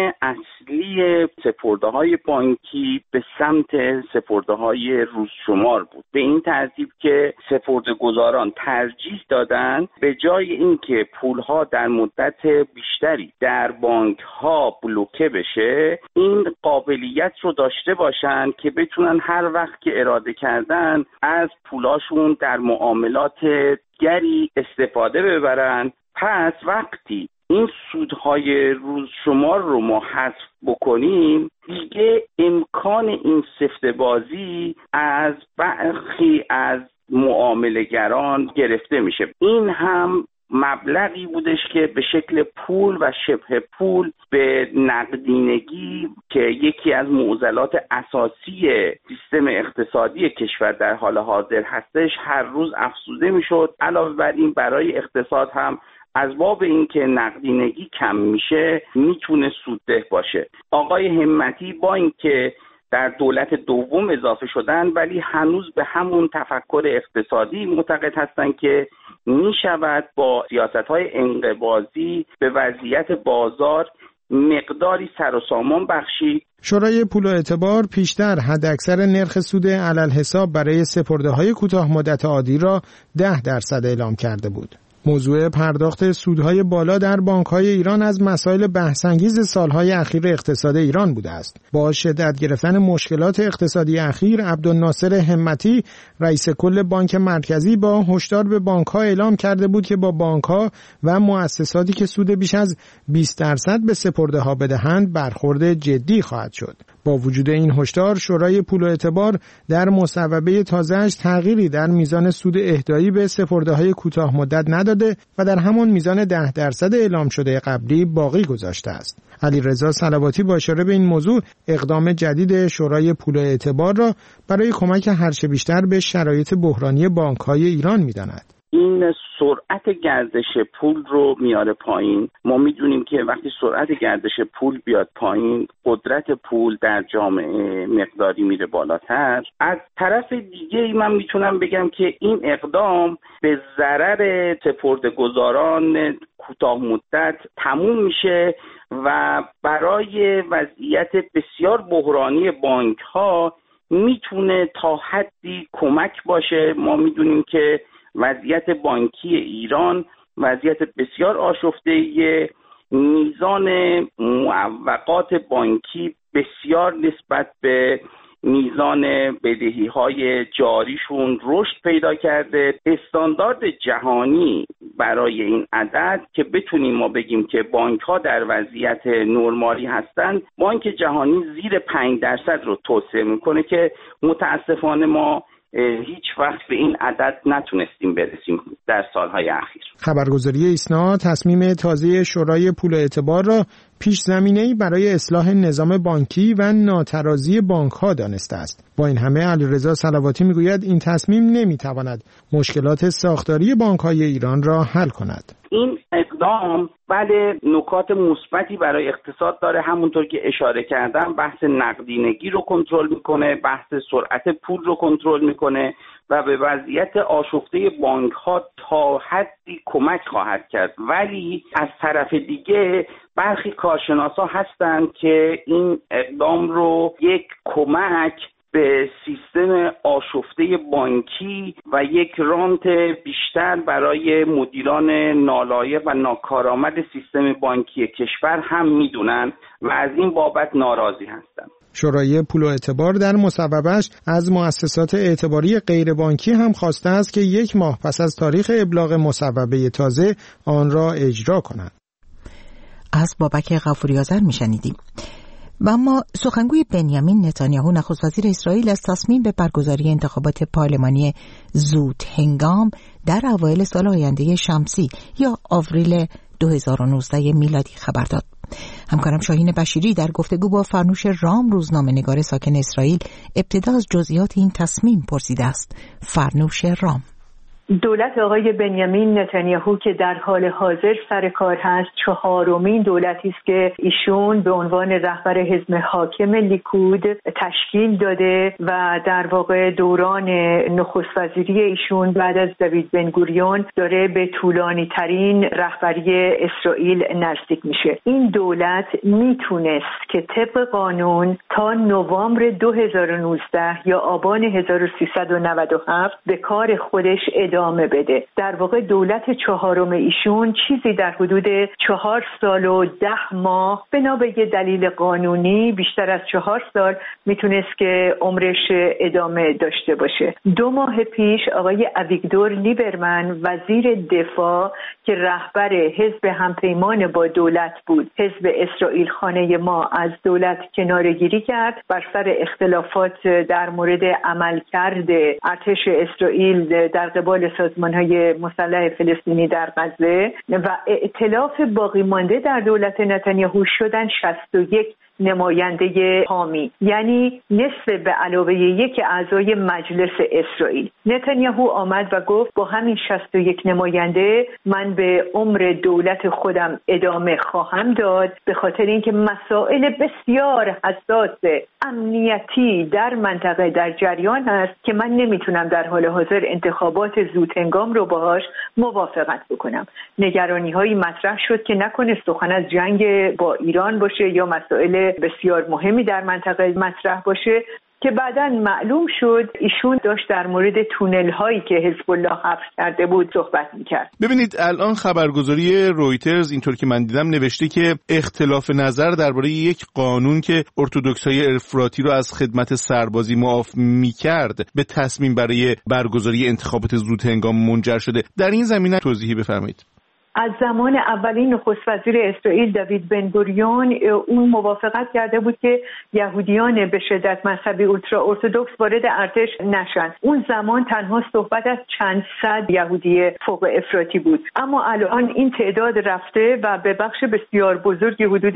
اصلی سپرده‌های بانکی به سمت سپرده‌های روزشمار بود. به این ترتیب که سپرده‌گذاران ترجیح دادن به جای اینکه پولها در مدت بیشتری در بانک‌ها بلوکه بشه، این قابلیت رو داشته باشن که بتونن هر وقت که اراده کردن از پولاشون در معاملات گری استفاده ببرن. پس وقتی این سودهای روزشمار رو ما حذف بکنیم، دیگه امکان این سفته بازی از برخی از معامله‌گران گرفته میشه. این هم مبلغی بودش که به شکل پول و شبه پول به نقدینگی که یکی از معضلات اساسی سیستم اقتصادی کشور در حال حاضر هستش هر روز افزوده میشد. علاوه بر این برای اقتصاد هم از باب اینکه نقدینگی کم میشه میتونه سودده باشه. آقای همتی با اینکه در دولت دوم اضافه شدن ولی هنوز به همون تفکر اقتصادی معتقد هستند که میشود با سیاست‌های انقباضی به وضعیت بازار مقداری سر و سامان بخشید. شورای پول و اعتبار پیشتر حداکثر نرخ سود علالحساب برای سپرده‌های کوتاه مدت عادی را 10% اعلام کرده بود. موضوع پرداخت سودهای بالا در بانک‌های ایران از مسائل بحث‌انگیز سالهای اخیر اقتصاد ایران بوده است. با شدت گرفتن مشکلات اقتصادی اخیر، عبدالناصر همتی، رئیس کل بانک مرکزی با هشدار به بانک‌ها اعلام کرده بود که با بانک‌ها و مؤسساتی که سود بیش از 20% به سپرده‌ها بدهند برخورد جدی خواهد شد. با وجود این هشدار، شورای پول و اعتبار در مصوبه تازه‌اش تغییری در میزان سود اهدایی به سپرده‌های کوتاه مدت نداده و در همان میزان 10% اعلام شده قبلی باقی گذاشته است. علیرضا صلواتی با اشاره به این موضوع اقدام جدید شورای پول و اعتبار را برای کمک هرچه بیشتر به شرایط بحرانی بانک‌های ایران می‌داند. این سرعت گردش پول رو میاره پایین. ما میدونیم که وقتی سرعت گردش پول بیاد پایین، قدرت پول در جامعه مقداری میره بالاتر. از طرف دیگه من میتونم بگم که این اقدام به ضرر سپرده‌گذاران کوتاه مدت تموم میشه و برای وضعیت بسیار بحرانی بانک ها میتونه تا حدی کمک باشه. ما میدونیم که وضعیت بانکی ایران وضعیت بسیار آشفته، میزان معوقات بانکی بسیار نسبت به میزان بدهی‌های جاریشون رشد پیدا کرده. استاندارد جهانی برای این عدد که بتونیم ما بگیم که بانک‌ها در وضعیت نرمالی هستند، بانک جهانی زیر 5% رو توصیه میکنه که متاسفانه ما هیچ وقت به این عدد نتونستیم برسیم در سالهای اخیر. خبرگزاری ایسنا تصمیم تازه شورای پول و اعتبار را پیش زمینه‌ای برای اصلاح نظام بانکی و ناترازی بانک‌ها دانسته است. با این همه علیرضا صلواتی میگوید این تصمیم نمی‌تواند مشکلات ساختاری بانک‌های ایران را حل کند. این اقدام بله نکات مثبتی برای اقتصاد داره، همونطور که اشاره کردم بحث نقدینگی رو کنترل میکنه، بحث سرعت پول رو کنترل میکنه و به وضعیت آشفته بانک ها تا حدی کمک خواهد کرد. ولی از طرف دیگه برخی کارشناسا هستند که این اقدام رو یک کمک به سیستم آشفته بانکی و یک رانت بیشتر برای مدیران نالایق و ناکارآمد سیستم بانکی کشور هم میدونن و از این بابت ناراضی هستن. شورای پول و اعتبار در مصوبه‌اش از مؤسسات اعتباری غیربانکی هم خواسته است که 1 ماه پس از تاریخ ابلاغ مصوبه تازه آن را اجرا کنند. از بابک غفوری‌آذر میشنیدیم. و اما سخنگوی بنیامین نتانیاهو نخست وزیر اسرائیل از تصمیم به برگزاری انتخابات پارلمانی زود هنگام در اوایل سال آینده شمسی یا آوریل 2019 میلادی خبر داد. همکارم شاهین بشیری در گفتگو با فرنوش رام روزنامه‌نگار ساکن اسرائیل ابتدا از جزئیات این تصمیم پرسیده است. فرنوش رام: دولت آقای بنیامین نتانیاهو که در حال حاضر سر کار هست 4مین دولتی است که ایشون به عنوان رهبر حزب حاکم لیکود تشکیل داده و در واقع دوران نخست وزیری ایشون بعد از دوید بن گوریون داره به طولانی ترین رهبری اسرائیل نزدیک میشه. این دولت میتونست که طبق قانون تا نوامبر 2019 یا آبان 1397 به کار خودش ادامه بده. در واقع دولت 4م ایشون چیزی در حدود 4 سال و 10 ماه بنا به یه دلیل قانونی بیشتر از 4 سال میتونست که عمرش ادامه داشته باشه. 2 ماه پیش آقای اویگدور لیبرمن وزیر دفاع که رهبر حزب همپیمان با دولت بود، حزب اسرائیل خانه ما، از دولت کناره‌گیری کرد بر سر اختلافات در مورد عملکرد ارتش اسرائیل در قبال سازمان‌های مسلح فلسطینی در غزه و ائتلاف باقی مانده در دولت نتانیاهو شدن 61 نماینده حامی، یعنی نصف به علاوه 1 اعضای مجلس اسرائیل. نتانیاهو آمد و گفت با همین 61 نماینده من به عمر دولت خودم ادامه خواهم داد، به خاطر اینکه مسائل بسیار حساس امنیتی در منطقه در جریان هست که من نمیتونم در حال حاضر انتخابات زودهنگام رو باهاش موافقت بکنم. نگرانی‌هایی مطرح شد که نکنه سخن از جنگ با ایران باشه یا مسائل بسیار مهمی در منطقه مطرح باشه که بعداً معلوم شد ایشون داشت در مورد تونل هایی که حزب الله حفر کرده بود صحبت میکرد. ببینید الان خبرگزاری رویترز اینطور که من دیدم نوشته که اختلاف نظر درباره یک قانون که ارتدوکس‌های افراطی رو از خدمت سربازی معاف میکرد به تصمیم برای برگزاری انتخابات زود هنگام منجر شده. در این زمینه توضیحی بفرمایید. از زمان اولین نخست وزیر اسرائیل دوید بن گوریون اون موافقت کرده بود که یهودیان به شدت مذهبی اولترا ارتدوکس وارد ارتش نشن. اون زمان تنها صحبت از چند صد یهودی فوق افراطی بود، اما الان این تعداد رفته و به بخش بسیار بزرگی حدود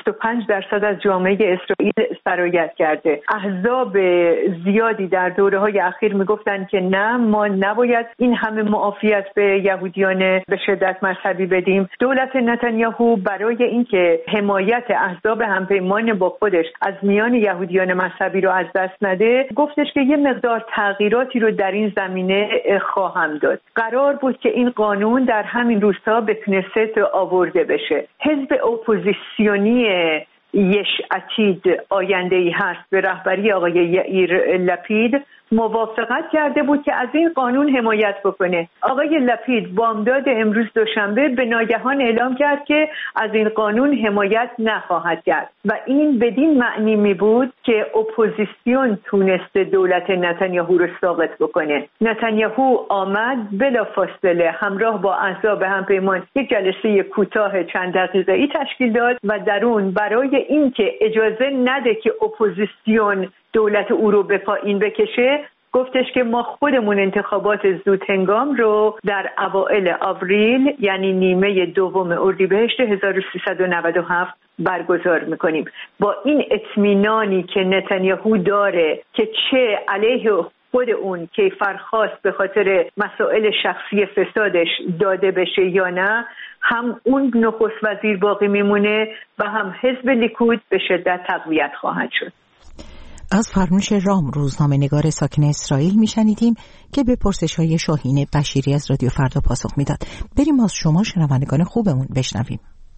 25% از جامعه اسرائیل سرایت کرده. احزاب زیادی در دوره‌های اخیر میگفتن که نه، ما نباید این همه معافیت به یهودیان به شدت مذهبی بدیم. دولت نتانیاهو برای اینکه حمایت احزاب همپیمان با خودش از میان یهودیان مذهبی رو از دست نده، گفتش که یه مقدار تغییراتی رو در این زمینه خواهم داد. قرار بود که این قانون در همین روزها به کنست آورده بشه. حزب اپوزیسیونی یش عتید آینده‌ای هست به رهبری آقای یائیر لپید موافقت کرده بود که از این قانون حمایت بکنه. آقای لپید بامداد امروز دوشنبه به ناگهان اعلام کرد که از این قانون حمایت نخواهد کرد و این بدین معنی می بود که اپوزیسیون تونسته دولت نتانیاهو رو ساقط بکنه. نتانیاهو آمد بلافاصله همراه با احزاب همپیمان یک جلسه کوتاه چند دقیقه‌ای تشکیل داد و در اون برای اینکه اجازه نده که اپوزیسیون دولت او رو به پایین بکشه گفتش که ما خودمون انتخابات زود هنگام رو در اوائل آوریل یعنی نیمه دوم اردیبهشت 1397 برگزار میکنیم. با این اطمینانی که نتانیاهو داره که چه علیه خود اون کیفرخواست به خاطر مسائل شخصی فسادش داده بشه یا نه، هم اون نخست وزیر باقی میمونه و هم حزب لیکود به شدت تقویت خواهد شد. از فرنوش رام روزنامه‌نگار ساکن اسرائیل میشنیدیم که به پرسش‌های شاهین بشیری از رادیو فردا پاسخ میداد. بریم از شما شنوندگان خوبمون بشنویم.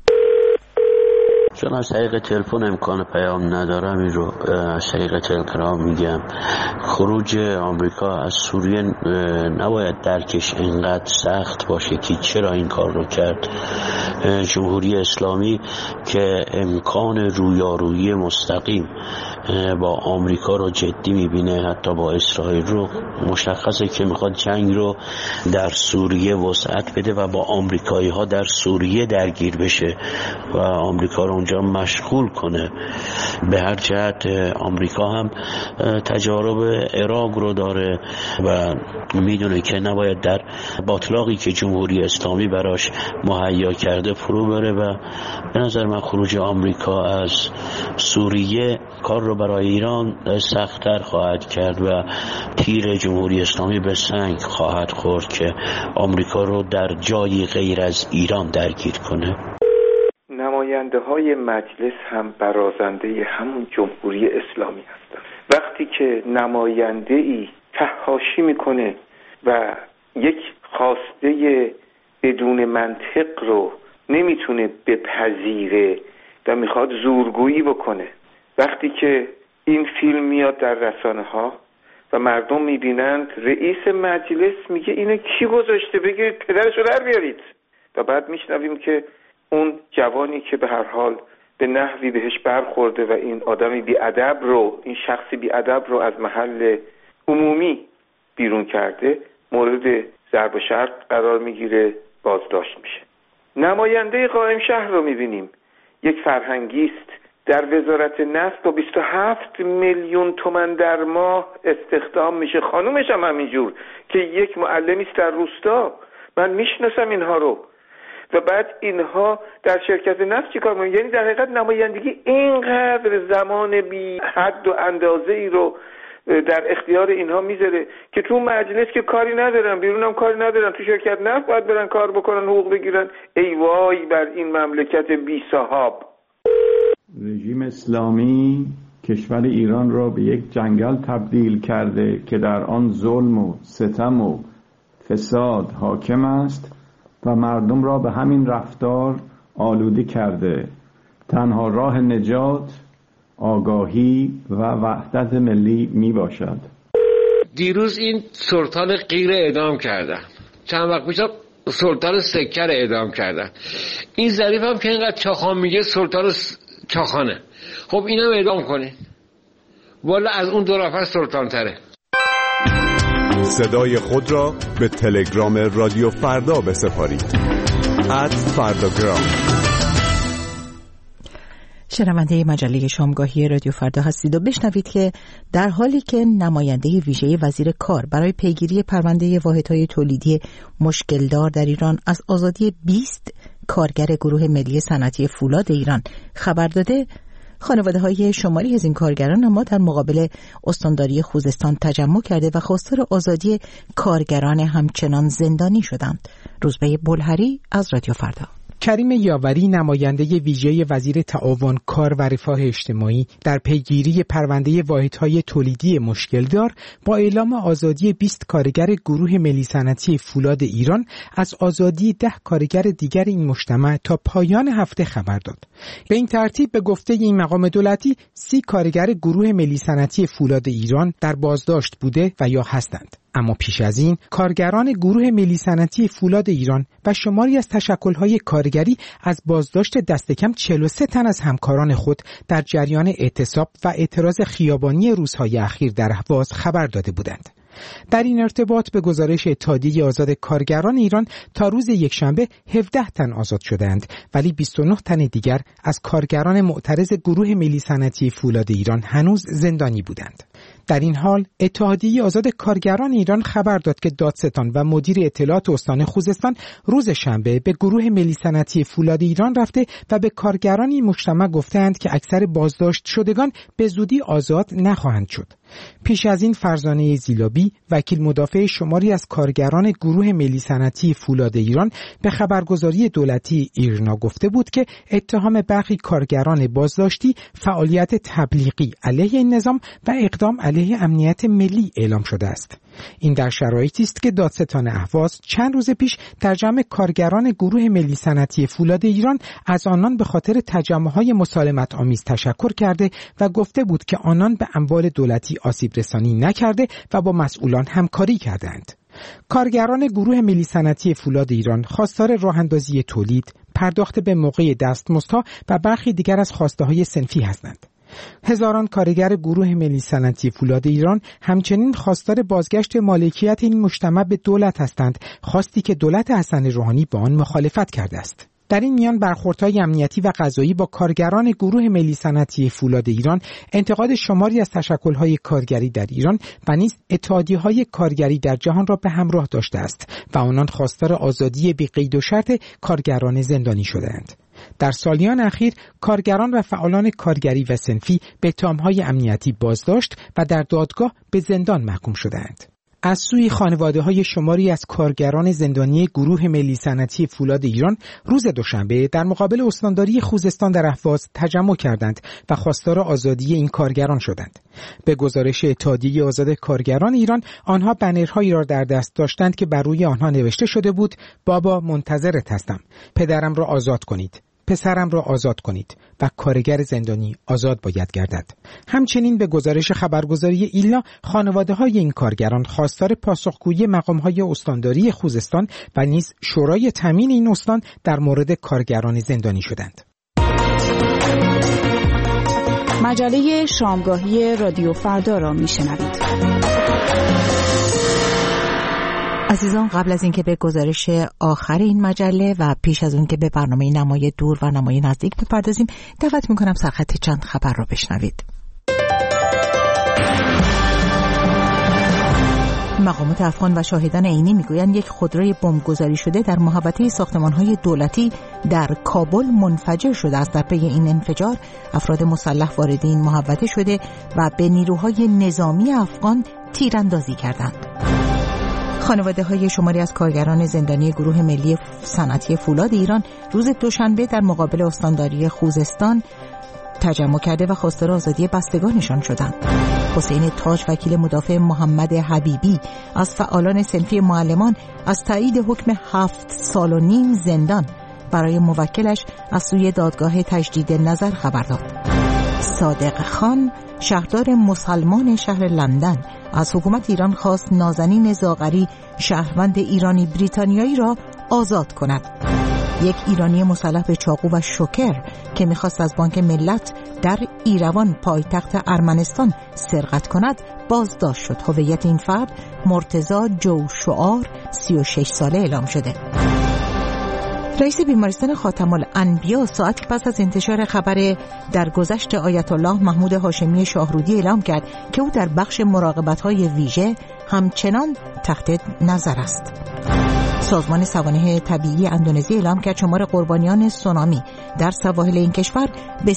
چون از طریق تلفن امکان پیام ندارم این رو از طریق تلگرام میگم. خروج آمریکا از سوریه نباید درکش اینقدر سخت باشه که چرا این کار رو کرد. جمهوری اسلامی که امکان رویارویی مستقیم با آمریکا رو جدی میبینه، حتی با اسرائیل رو، مشخصه که میخواد جنگ رو در سوریه وسعت بده و با آمریکایی ها در سوریه درگیر بشه و آمریکا رو اونجا مشغول کنه. به هر جهت آمریکا هم تجارب عراق رو داره و میدونه که نباید در باطلاقی که جمهوری اسلامی براش مهیا کرده فرو بره و به نظر من خروج آمریکا از سوریه کار رو برای ایران سخت‌تر خواهد کرد و تیر جمهوری اسلامی به سنگ خواهد خورد که آمریکا رو در جایی غیر از ایران درگیر کنه. نماینده های مجلس هم برازنده همون جمهوری اسلامی هستند. وقتی که نماینده ای تحاشی میکنه و یک خواسته بدون منطق رو نمیتونه بپذیره و میخواد زورگویی بکنه، وقتی که این فیلم میاد در رسانه ها و مردم میبینند رئیس مجلس میگه اینو کی گذاشته، بگیرید پدرشو در بیارید، و بعد میشنویم که اون جوانی که به هر حال به نحوی بهش برخورده و این آدمی بیادب رو، این شخصی بیادب رو از محل عمومی بیرون کرده، مورد ضرب و شرق قرار میگیره، بازداشت میشه. نماینده قائم شهر رو میبینیم، یک فرهنگیست در وزارت نفت با 27 میلیون تومان در ماه استخدام میشه. خانومش هم همینجور که یک معلمی است در روستا. من میشناسم اینها رو. و بعد اینها در شرکت نفت چی کار میکنن؟ یعنی در حقیقت نمایندگی اینقدر زمان بی حد و اندازه ای رو در اختیار اینها میذاره که تو مجلس که کاری ندارن، بیرون هم کاری ندارن، تو شرکت نفت باید برن کار بکنن، حقوق بگیرن. ای وای بر این مملکت بی صاحب. رژیم اسلامی کشور ایران را به یک جنگل تبدیل کرده که در آن ظلم و ستم و فساد حاکم است و مردم را به همین رفتار آلوده کرده. تنها راه نجات آگاهی و وحدت ملی می باشد. دیروز این سلطان قیر اعدام کردن، چند وقت پیش سلطان سکر اعدام کردن. این ظریف هم که اینقدر چاخان میگه سلطان چاخانه. خب اینم اعدام کنه، والا از اون دو نفر سلطان تره. صدای خود را به تلگرام رادیو فردا بسپارید. @فرداگرام. شنونده مجله شامگاهی رادیو فردا هستید و بشنوید که در حالی که نماینده ویژه وزیر کار برای پیگیری پرونده واحدهای تولیدی مشکلدار در ایران از آزادی 20 کارگر گروه ملی صنعتی فولاد ایران خبر داده، خانواده‌های شماری از این کارگران اما در مقابل استانداری خوزستان تجمع کرده و خواستار آزادی کارگران همچنان زندانی شدند. روزبه بلهری از رادیو فردا. کریم یاوری نماینده ویژه وزیر تعاون، کار و رفاه اجتماعی در پیگیری پرونده واحدهای تولیدی مشکلدار با اعلام آزادی 20 کارگر گروه ملی صنعتی فولاد ایران از آزادی 10 کارگر دیگر این مجتمع تا پایان هفته خبر داد. به این ترتیب به گفته این مقام دولتی 30 کارگر گروه ملی صنعتی فولاد ایران در بازداشت بوده و یا هستند. اما پیش از این کارگران گروه ملی صنعتی فولاد ایران و شماری از تشکل‌های کارگری از بازداشت دست کم 43 تن از همکاران خود در جریان اعتصاب و اعتراض خیابانی روزهای اخیر در اهواز خبر داده بودند. در این ارتباط به گزارش اتحادیه آزاد کارگران ایران تا روز یکشنبه 17 تن آزاد شدند، ولی 29 تن دیگر از کارگران معترض گروه ملی صنعتی فولاد ایران هنوز زندانی بودند. در این حال اتحادیه آزاد کارگران ایران خبر داد که دادستان و مدیر اطلاعات استان خوزستان روز شنبه به گروه ملی صنعتی فولاد ایران رفته و به کارگران این مجتمع گفتند که اکثر بازداشت شدگان به زودی آزاد نخواهند شد. پیش از این فرزانه زیلابی وکیل مدافع شماری از کارگران گروه ملی صنعتی فولاد ایران به خبرگزاری دولتی ایرنا گفته بود که اتهام برخی کارگران بازداشتی فعالیت تبلیغی علیه این نظام و اقدام علیه امنیت ملی اعلام شده است. این در شرایطی است که دادستان اهواز چند روز پیش در جمع کارگران گروه ملی صنعتی فولاد ایران از آنان به خاطر تجمع‌های مسالمت آمیز تشکر کرده و گفته بود که آنان به اموال دولتی آسیب رسانی نکرده و با مسئولان همکاری کردند. کارگران گروه ملی صنعتی فولاد ایران خواستار راه‌اندازی تولید، پرداخت به موقع دستمزدها و برخی دیگر از خواسته‌های صنفی هستند. هزاران کارگر گروه ملی صنعتی فولاد ایران همچنین خواستار بازگشت مالکیت این مجتمع به دولت هستند، خواستی که دولت حسن روحانی با آن مخالفت کرده است. در این میان برخوردهای امنیتی و قضایی با کارگران گروه ملی صنعتی فولاد ایران، انتقاد شماری از تشکل‌های کارگری در ایران و نیز اتحادیه‌های کارگری در جهان را به همراه داشته است و آنان خواستار آزادی بی قید و شرط کارگران زندانی شده‌اند. در سالیان اخیر کارگران و فعالان کارگری و صنفی به اتهام‌های امنیتی بازداشت و در دادگاه به زندان محکوم شده‌اند. از سوی خانواده‌های شماری از کارگران زندانی گروه ملی صنعتی فولاد ایران روز دوشنبه در مقابل استانداری خوزستان در اهواز تجمع کردند و خواستار آزادی این کارگران شدند. به گزارش اتحادیه آزاد کارگران ایران، آنها بنرهایی را در دست داشتند که بر روی آنها نوشته شده بود: بابا منتظرت هستم، پدرم را آزاد کنید، پسرم را آزاد کنید و کارگر زندانی آزاد باید گردد. همچنین به گزارش خبرگزاری ایلنا، خانواده‌های این کارگران خواستار پاسخگویی مقام‌های استانداری خوزستان و نیز شورای تامین این استان در مورد کارگران زندانی شدند. مجله شامگاهی رادیو فردا را میشنوید. عزیزان، قبل از اینکه به گزارش آخر این مجله و پیش از اون که به برنامه نمای دور و نمای نزدیک بپردازیم، دعوت میکنم سرخط چند خبر را بشنوید. مقامات افغان و شاهدان عینی میگویند یک خودروی بمبگذاری شده در محوطه ساختمان‌های دولتی در کابل منفجر شده است. در پی این انفجار افراد مسلح وارد این محوطه شده و به نیروهای نظامی افغان تیراندازی کردند. خانواده‌های شماری از کارگران زندانی گروه ملی صنعتی فولاد ایران روز دوشنبه در مقابل استانداری خوزستان تجمع کرده و خواستار آزادی بستگانشان شدند. حسین تاج وکیل مدافع محمد حبیبی از فعالان صنفی معلمان از تایید حکم 7 سال و نیم زندان برای موکلش از سوی دادگاه تجدید نظر خبر داد. صادق خان شهردار مسلمان شهر لندن از حکومت ایران خواست نازنین زاغری شهروند ایرانی بریتانیایی را آزاد کند. یک ایرانی مسلح به چاقو و شوکر که میخواست از بانک ملت در ایروان پایتخت ارمنستان سرقت کند بازداشت شد. هویت این فرد مرتضی جوشعار 36 ساله اعلام شده. رئیس بیمارستان خاتم الانبیا ساعتی پس از انتشار خبر درگذشت آیت الله محمود هاشمی شاهرودی اعلام کرد که او در بخش مراقبت‌های ویژه همچنان تحت نظر است. سازمان سوانح طبیعی اندونزی اعلام کرد شمار قربانیان سونامی در سواحل این کشور به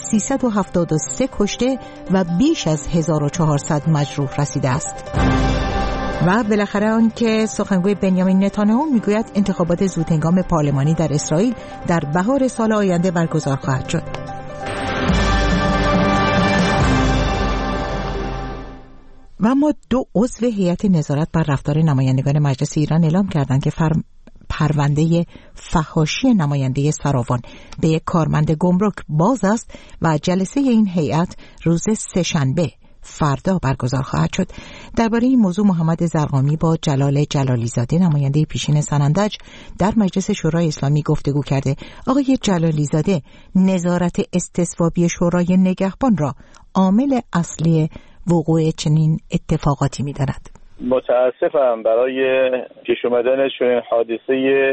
373 کشته و بیش از 1400 مجروح رسیده است. و بالاخره آن که سخنگوی بنیامین نتانیاهو میگوید انتخابات زودهنگام پارلمانی در اسرائیل در بهار سال آینده برگزار خواهد شد. و اما 2 عضو هیئت نظارت بر رفتار نمایندگان مجلس ایران اعلام کردند که پرونده فحاشی نماینده سراوان به یک کارمند گمرک باز است و جلسه این هیئت روز سه‌شنبه فردا برگزار خواهد شد. درباره این موضوع محمد زرقامی با جلال جلالیزاده نماینده پیشین سنندج در مجلس شورای اسلامی گفتگو کرده. آقای جلالیزاده، نظارت استصوابی شورای نگهبان را عامل اصلی وقوع چنین اتفاقاتی می‌داند؟ متاسفم برای پیش اومدن چنین حادثه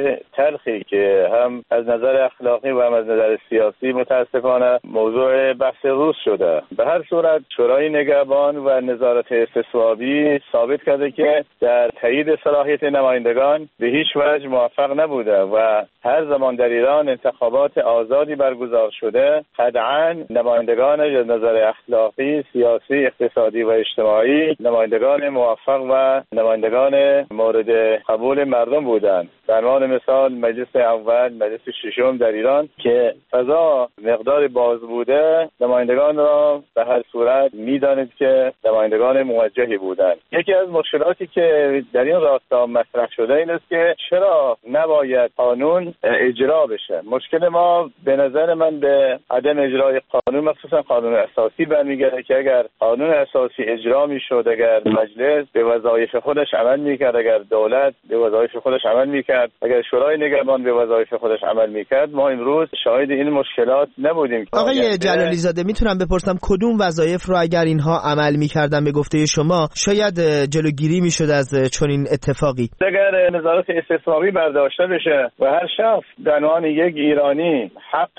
تلخی که هم از نظر اخلاقی و هم از نظر سیاسی متاسفانه موضوع بحث روز شده. به هر صورت شورای نگهبان و نظارت استصوابی ثابت کرده که در تایید صلاحیت نمایندگان به هیچ وجه موفق نبوده و هر زمان در ایران انتخابات آزادی برگزار شده قطعاً نمایندگان از نظر اخلاقی، سیاسی، اقتصادی و اجتماعی نمایندگان موفق و نمایندگان مورد قبول مردم بودند. در عنوان مثال مجلس اول، مجلس ششم در ایران که فضا مقدار باز بوده، نمایندگان را به هر صورت می‌دانید که نمایندگان موجهی بودند. یکی از مشکلاتی که در این راستا مطرح شده این است که چرا نباید قانون اجرا بشه. مشکل ما به نظر من به عدم اجرای قانون، مخصوصا قانون اساسی برمیگرده که اگر قانون اساسی اجرا میشد، اگر مجلس به وظایف خودش عمل میکرد، اگر دولت به وظایف خودش عمل میکرد، اگر شورای نگهبان به وظایف خودش عمل میکرد، ما امروز شاهد این مشکلات نبودیم. آقای جلالیزاده، میتونم بپرسم کدوم وظایف رو اگر اینها عمل میکردن به گفته شما شاید جلوگیری میشد از چنین اتفاقی؟ اگر نظارت استصوابی برداشته بشه و هر شخص در عنوان یک ایرانی حق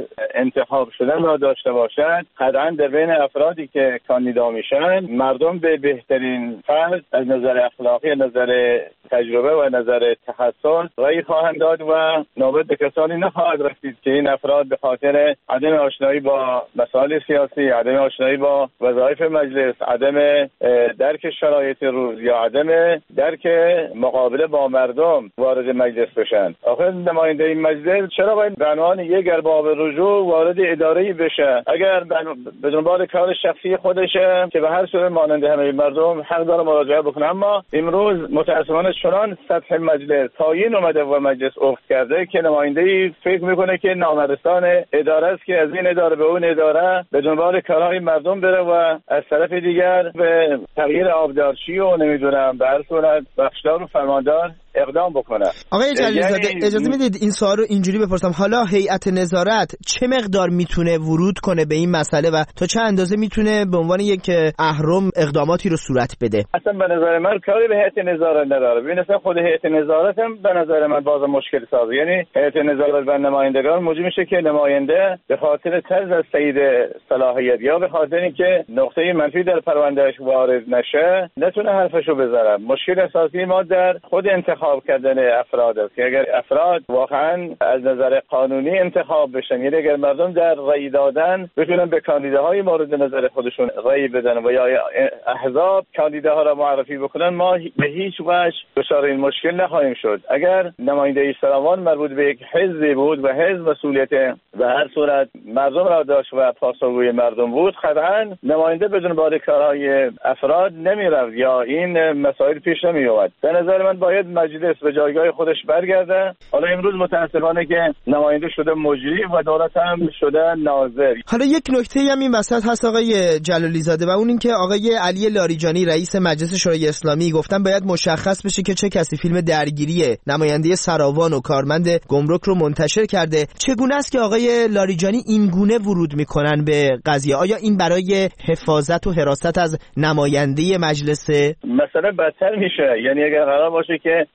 انتخاب شدن را داشته باشد، قطعاً در بین افرادی که کاندیدا میشن مردم به بهترین فرد از نظر اخلاقی، از نظر تجربه و نظر تخصص رأی خواهند داد و نوبت به کسانی نخواهد رسید که این افراد به خاطر عدم آشنایی با مسائل سیاسی، عدم آشنایی با وظایف مجلس، عدم درک شرایط روز یا عدم درک مقابله با مردم وارد مجلس بشن. آخر نماینده این مجلس چرا باید به عنوان یک ارباب رجوع وارد اداره‌ای بشه؟ اگر به دنبال کار شخصی خودشه که به هر صورت مانند همه مردم حق داره مراجعه بکنه، اما امروز متأسفانه چنان سطح مجلس پایین اومده و مجلس افت کرده که نماینده‌ای فکر میکنه که نامرسان اداره است که از این اداره به اون اداره به دنبال کارهای مردم بره و از طرف دیگر به تغییر آبدارچی و نمیدونم به هر صورت بخشدار و فرماندار اقدام بکنه. آقای جلالیزاده، اجازه میدید این سوال رو اینجوری بپرسم، حالا هیئت نظارت چه مقدار میتونه ورود کنه به این مسئله و تا چه اندازه میتونه به عنوان یک اهرم اقداماتی رو صورت بده؟ اصلا به نظر من کاری به هیئت نظارت نداره. ببین اصلا خود هیئت نظارت هم به نظر من باز مشکل سازه. یعنی هیئت نظارت و نمایندگان موجب میشه که نماینده به خاطر طرز از تایید صلاحیت یا به خاطر اینکه نقطه منفی در پروندهش وارد نشه نتونه حرفشو بزنه. مشکل اساسی ما در خود انتخاب کردن افراد است که اگر افراد واقعا از نظر قانونی انتخاب بشن، یعنی اگر مردم در رأی دادن بتونن به کاندیداهای مورد نظر خودشون رأی بدن و یا احزاب کاندیداها را معرفی بکنن، ما به هیچ وجه دچار این مشکل نخواهیم شد. اگر نماینده سراوان مربوط به یک حزبی بود و حزب مسئولیت به هر صورت مردم را داشت و پاسخگوی مردم بود، قطعا نماینده بدون بار کارهای افراد نمیرفت یا این مسائل پیش نمی اومد. به نظر من باید مجلس به جایگاه خودش برگرده. حالا امروز متأسفانه که نماینده شده مجری و دولت هم شده ناظر. حالا یک نکته هم این وسط هست آقای جلالیزاده و اون این که آقای علی لاریجانی رئیس مجلس شورای اسلامی گفتن باید مشخص بشه که چه کسی فیلم درگیری نماینده سراوان و کارمند گمرک رو منتشر کرده. چگونه است که آقای لاریجانی این گونه ورود میکنن به قضیه؟ آیا این برای حفاظت و حراست از نماینده مجلس مسئله بدتر میشه؟ یعنی اگر قرار باشه که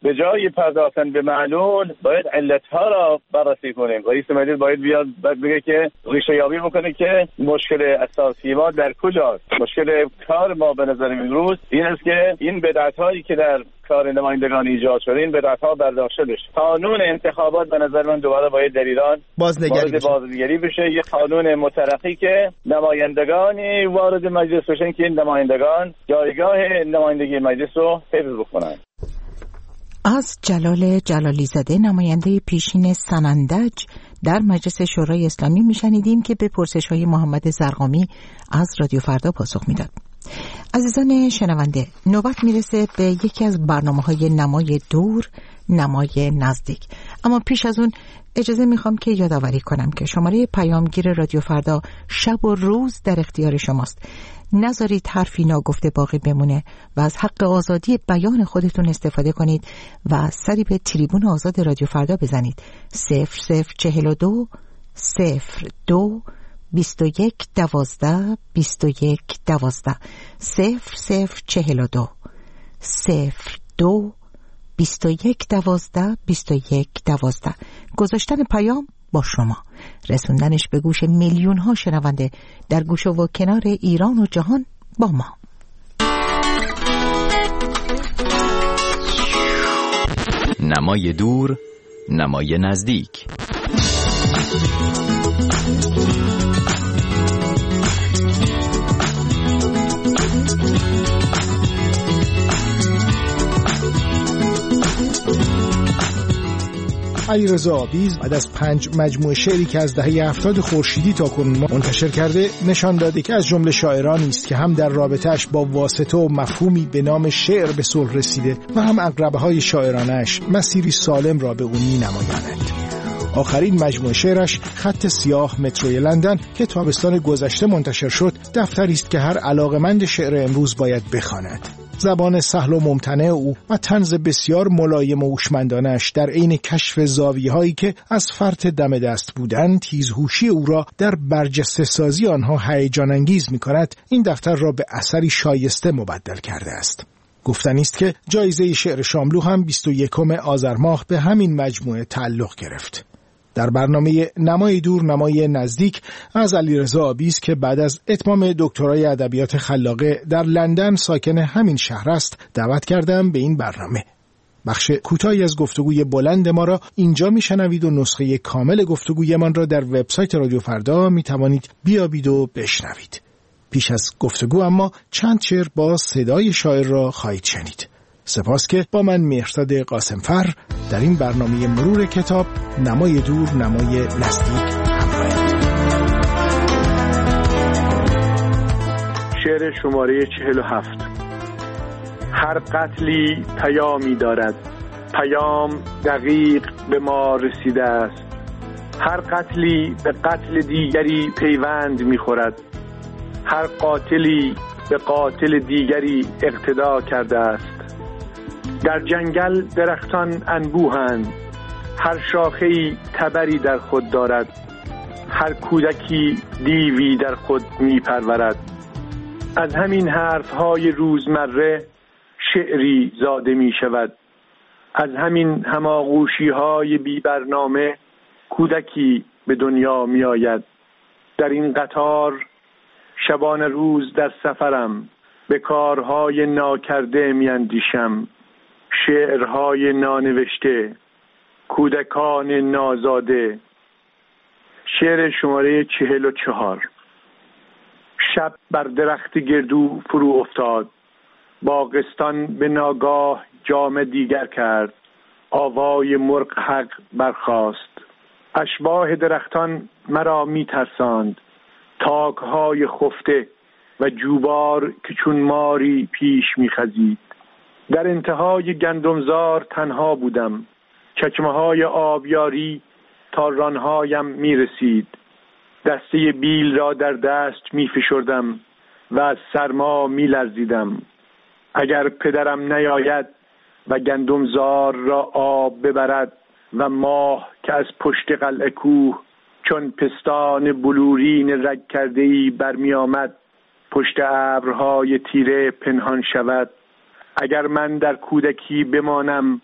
به جای پرداختن به معلول باید علتها را بررسی کنیم. رئیس مجلس باید بیاد بگه که ریشه یابی بکنه که مشکل اساسی ما در کجاست. مشکل کار ما به نظر امروز این است که این بدعت‌هایی که در کار نمایندگان ایجاد شده این بدعت‌ها برداشته بشه. قانون انتخابات به نظر من دوباره باید در ایران بازنگری بشه. یه قانون مترقی که نمایندگانی وارد مجلس بشن که این نمایندگان جایگاه نمایندگی مجلس رو حفظ بکنن. از جلال جلالی زاده نماینده پیشین سنندج در مجلس شورای اسلامی میشنیدیم که به پرسش‌های محمد زرقامی از رادیو فردا پاسخ میداد. عزیزان شنونده، نوبت میرسه به یکی از برنامه‌های نمای دور، نمای نزدیک. اما پیش از اون اجازه میخوام که یادآوری کنم که شماره پیامگیر رادیو فردا شب و روز در اختیار شماست. نذارید حرفی ناگفته باقی بمونه و از حق آزادی بیان خودتون استفاده کنید و سری به تریبون آزاد رادیو فردا بزنید. 0042 02 21 12 21 12 0042 02 21 12 21 12. گذاشتن پیام با شما، رسوندنش به گوش میلیون ها شنونده در گوش و کنار ایران و جهان با ما. نمای دور، نمای نزدیک. علیرضا آبیز بعد از 5 مجموعه شعری که از دهه 70 خورشیدی تا کنون منتشر کرده نشان داده که از جمله شاعرانی است که هم در رابطه‌اش با واسطه و مفهومی به نام شعر به صلح رسیده و هم عقربه‌های شاعرانه‌اش مسیری سالم را به او می‌نمایانند. آخرین مجموعه شعرش خط سیاه متروی لندن که تابستان گذشته منتشر شد، دفتری است که هر علاقه‌مند شعر امروز باید بخواند. زبان سهل و ممتنع او و طنز بسیار ملایم و هوشمندانه‌اش در عین کشف زاویه‌هایی که از فرط دم دست بودن تیزهوشی او را در برجسته سازی آنها هیجان انگیز می‌کند، این دفتر را به اثری شایسته مبدل کرده است. گفتنی است که جایزه شعر شاملو هم 21 آذر ماه به همین مجموعه تعلق گرفت. در برنامه نمای دور نمای نزدیک از علیرضا آبیز که بعد از اتمام دکترای ادبیات خلاقه در لندن ساکن همین شهر است دعوت کردم به این برنامه. بخش کوتاهی از گفتگوی بلند ما را اینجا میشنوید و نسخه کامل گفتگویمان را در وبسایت رادیو فردا میتوانید بیابید و بشنوید. پیش از گفتگو اما چند شعر با صدای شاعر را خواهید شنید. سپاس که با من مهرداد قاسمفر در این برنامه مرور کتاب نمای دور نمای نزدیک همراهید. شعر شماره 47. هر قتلی پیامی دارد، پیام دقیق به ما رسیده است. هر قتلی به قتل دیگری پیوند می‌خورد، هر قاتلی به قاتل دیگری اقتدا کرده است. در جنگل درختان انبوهند، هر شاخه‌ای تبری در خود دارد، هر کودکی دیوی در خود می‌پرورد. از همین حرف‌های روزمره شعری زاده می‌شود، از همین هماغوشی‌های بی برنامه کودکی به دنیا می‌آید. در این قطار شبانه روز در سفرم، به کارهای ناکرده می‌اندیشم. شعرهای نانوشته، کودکان نازاده. شعر شماره 44. شب بر درخت گردو فرو افتاد، باغستان به ناگاه جام دیگر کرد. آوای مرغ حق برخاست، اشباح درختان مرا می ترساند. تاکهای خفته و جوبار که چون ماری پیش می خزید. در انتهای گندمزار تنها بودم، چکمه‌های آبیاری تا رانهایم می رسید. دسته بیل را در دست می فشردم و از سرما می لرزیدم. اگر پدرم نیاید و گندمزار را آب ببرد و ماه که از پشت قلعه کوه چون پستان بلورین رگ کرده‌ای برمی آمد پشت ابرهای تیره پنهان شود. اگر من در کودکی بمانم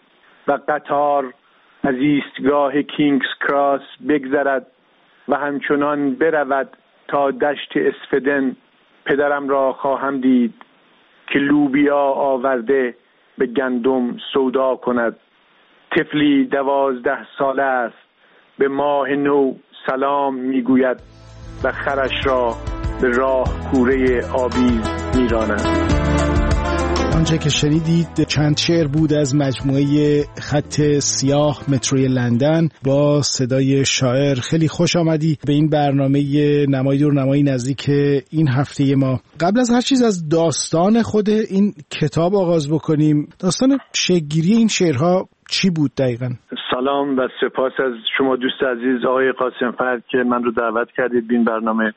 و قطار از ایستگاه کینگز کراس بگذرد و همچنان برود تا دشت اسفدن. پدرم را خواهم دید که لوبیا آورده به گندم سودا کند. طفلی 12 ساله است، به ماه نو سلام میگوید و خرش را به راه کوره آویز میراند. آنچه که شنیدید چند شعر بود از مجموعه خط سیاه متروی لندن با صدای شاعر. خیلی خوش آمدی به این برنامه نمای دور نمای نزدیک این هفته ما. قبل از هر چیز از داستان خود این کتاب آغاز بکنیم. داستان شکل‌گیری این شعرها چی بود دقیقاً؟ سلام و سپاس از شما دوست عزیز آقای قاسم‌فر که من رو دعوت کردید به این برنامه.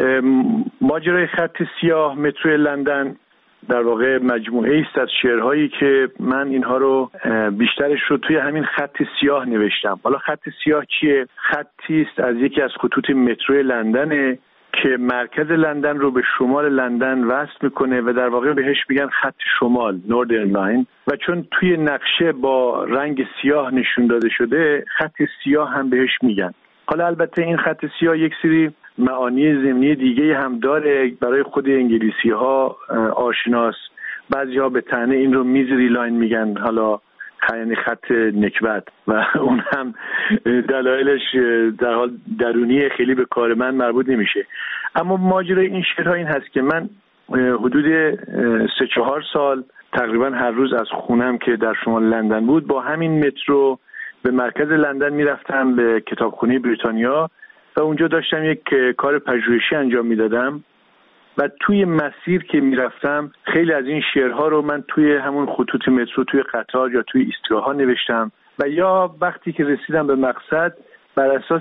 ماجرای خط سیاه متروی لندن در واقع مجموعه است از شعرهایی که من اینها رو بیشترش رو توی همین خط سیاه نوشتم. حالا خط سیاه چیه؟ خطی است از یکی از خطوط مترو لندنه که مرکز لندن رو به شمال لندن وصل میکنه و در واقع بهش میگن خط شمال، نوردرن لاین، و چون توی نقشه با رنگ سیاه نشون داده شده خط سیاه هم بهش میگن. حالا البته این خط سیاه یک سری معانی ضمنی دیگه هم داره برای خود انگلیسی ها آشناست. بعضی ها به طعنه این رو میزری لاین میگن، حالا یعنی خط نکبت، و اون هم دلایلش در حال درونی خیلی به کار من مربوط نمیشه. اما ماجرای این شعرها این هست که من حدود 3-4 سال تقریبا هر روز از خونم که در شمال لندن بود با همین مترو به مرکز لندن میرفتم به کتابخانه بریتانیا و اونجا داشتم یک کار پژوهشی انجام میدادم و توی مسیر که میرفتم خیلی از این شعرها رو من توی همون خطوط مترو توی قطار یا توی ایستگاه‌ها نوشتم و یا وقتی که رسیدم به مقصد بر اساس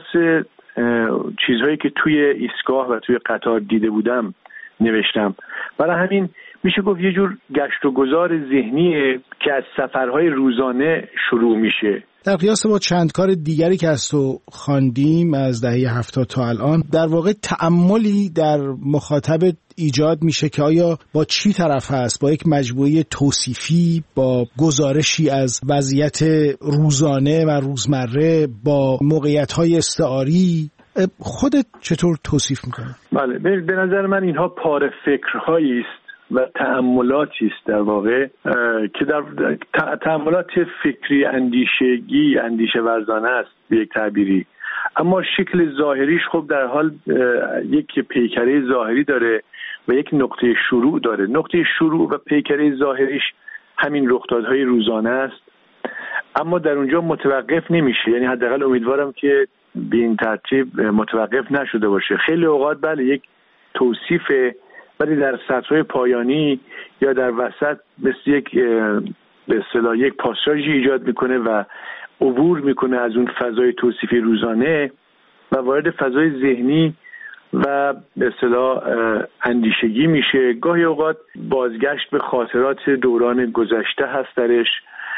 چیزهایی که توی ایستگاه و توی قطار دیده بودم نوشتم. برای همین میشه گفت یه جور گشت و گذار ذهنیه که از سفرهای روزانه شروع میشه. در قیاس با چند کار دیگری که از تو خواندیم از دهه 70 تا الان در واقع تأملی در مخاطب ایجاد میشه که آیا با چی طرف هست، با یک مجموعه توصیفی، با گزارشی از وضعیت روزانه و روزمره، با موقعیت‌های استعاری. خودت چطور توصیف میکنه؟ بله، به نظر من اینها پاره فکرهایی است و تأملاتی است در واقع که در تأملات فکری اندیشگی، اندیشه ورزانه است به یک تعبیری، اما شکل ظاهریش خب در حال یک پیکره ظاهری داره و یک نقطه شروع داره. نقطه شروع و پیکره ظاهریش همین رخدادهای روزانه است، اما در اونجا متوقف نمیشه. یعنی حداقل امیدوارم که به این ترتیب متوقف نشده باشه. خیلی اوقات بله یک توصیفه، ولی در سطرهای پایانی یا در وسط مثل یک به اصطلاح یک پاساژی ایجاد میکنه و عبور میکنه از اون فضای توصیفی روزانه و وارد فضای ذهنی و به اصطلاح اندیشگی میشه. گاهی اوقات بازگشت به خاطرات دوران گذشته هست درش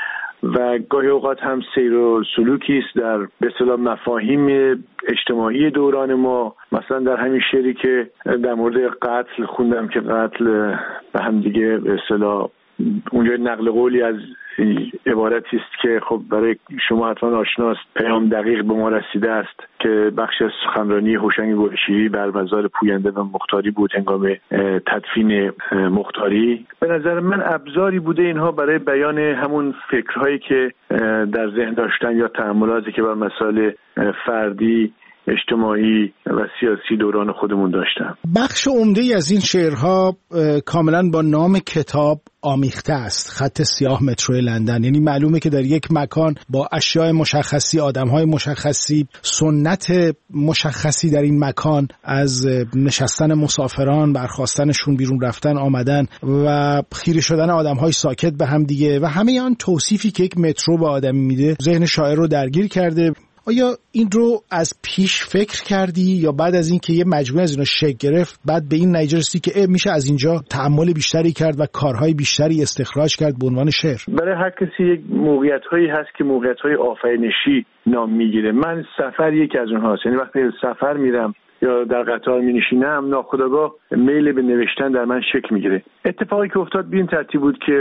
و گاهی اوقات هم سیر و سلوکی است در به اصطلاح مفاهیم اجتماعی دوران ما. مثلا در همین شعری که در مورد قتل خوندم که قتل به هم دیگه به اصطلاح اونجا نقل قولی از عبارتی است که خب برای شما حتما آشناست: پیام دقیق به ما رسیده است که بخش از سخنرانی هوشنگ گلشیری بر مزار پوینده و مختاری بود هنگام تدفین مختاری. به نظر من ابزاری بوده اینها برای بیان همون فکرهایی که در ذهن داشتن یا تأملاتی که بر مسائل فردی، اجتماعی و سیاسی دوران خودمون داشتم. بخش عمده‌ای از این شعرها کاملا با نام کتاب آمیخته است: خط سیاه مترو لندن. یعنی معلومه که در یک مکان با اشیاء مشخصی، آدم‌های مشخصی، سنت مشخصی در این مکان، از نشستن مسافران، برخاستنشون، بیرون رفتن، آمدن و خیره شدن آدم‌های ساکت به هم دیگه و همه آن توصیفی که یک مترو به آدمی میده ذهن شاعر رو درگیر کرده. آیا این رو از پیش فکر کردی یا بعد از این که یه مجموعه از اینا شکل گرفت بعد به این نتیجه رسیدی که میشه از اینجا تأمل بیشتری کرد و کارهای بیشتری استخراج کرد به عنوان شعر؟ برای هر کسی یک موقعیت‌هایی هست که موقعیت‌های آفرینشی نام میگیره. من سفر یکی از اونهاست. یعنی وقتی سفر میرم یا در قطار می‌نشینم ناخودآگاه میل به نوشتن در من شکل میگیره. اتفاقی که افتاد به این ترتیب بود که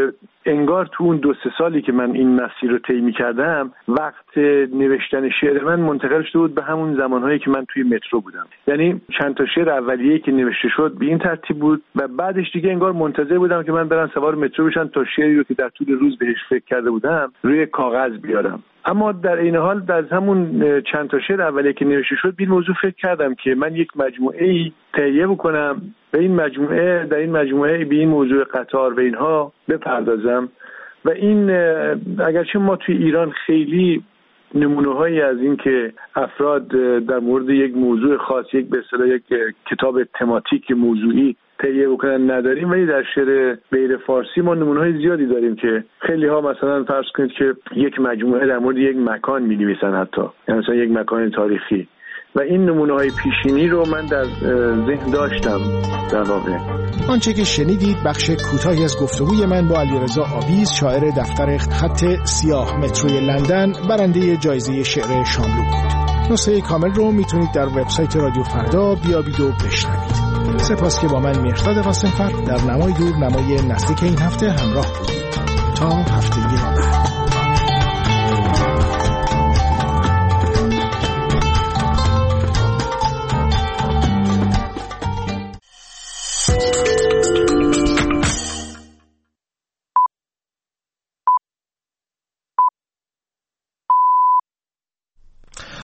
انگار تو اون 2-3 سالی که من این مسیر رو طی می‌کردم، وقت نوشتن شعر من منتقل شده بود به همون زمانهایی که من توی مترو بودم. یعنی چند تا شعر اولیه‌ای که نوشته شد به این ترتیب بود و بعدش دیگه انگار منتظر بودم که من برم سوار مترو بشم تا شعری رو که در طول روز بهش فکر کرده بودم روی کاغذ بیارم. اما در این حال در همون چند تا شعر اولیه که نوشته شد به این موضوع فکر کردم که من یک مجموعه‌ای تهیه بکنم، در این مجموعه به این موضوع قطار و اینها بپردازم. و این اگرچه ما توی ایران خیلی نمونه‌هایی از این که افراد در مورد یک موضوع خاص، یک به اصطلاح یک کتاب تماتیک موضوعی تهیه بکنن نداریم، ولی در شعر غیر فارسی ما نمونه‌های زیادی داریم که خیلی ها مثلا فرض کنید که یک مجموعه در مورد یک مکان می‌نویسن، حتی یعنی مثلا یک مکان تاریخی، و این نمونه‌های پیشینی رو من در ذهن داشتم. در واقع آنچه که شنیدید بخش کوتاهی از گفتگوی من با علیرضا آویز، شاعر دفتر خط سیاه متروی لندن، برنده جایزه شعر شاملو بود. نسخه کامل رو میتونید در وبسایت رادیو فردا بیابید و بشنوید. سپاس که با من مهرداد قاسم‌فر در نمای دور نمای نزدیک این هفته همراه بودید. تا هفته بعد.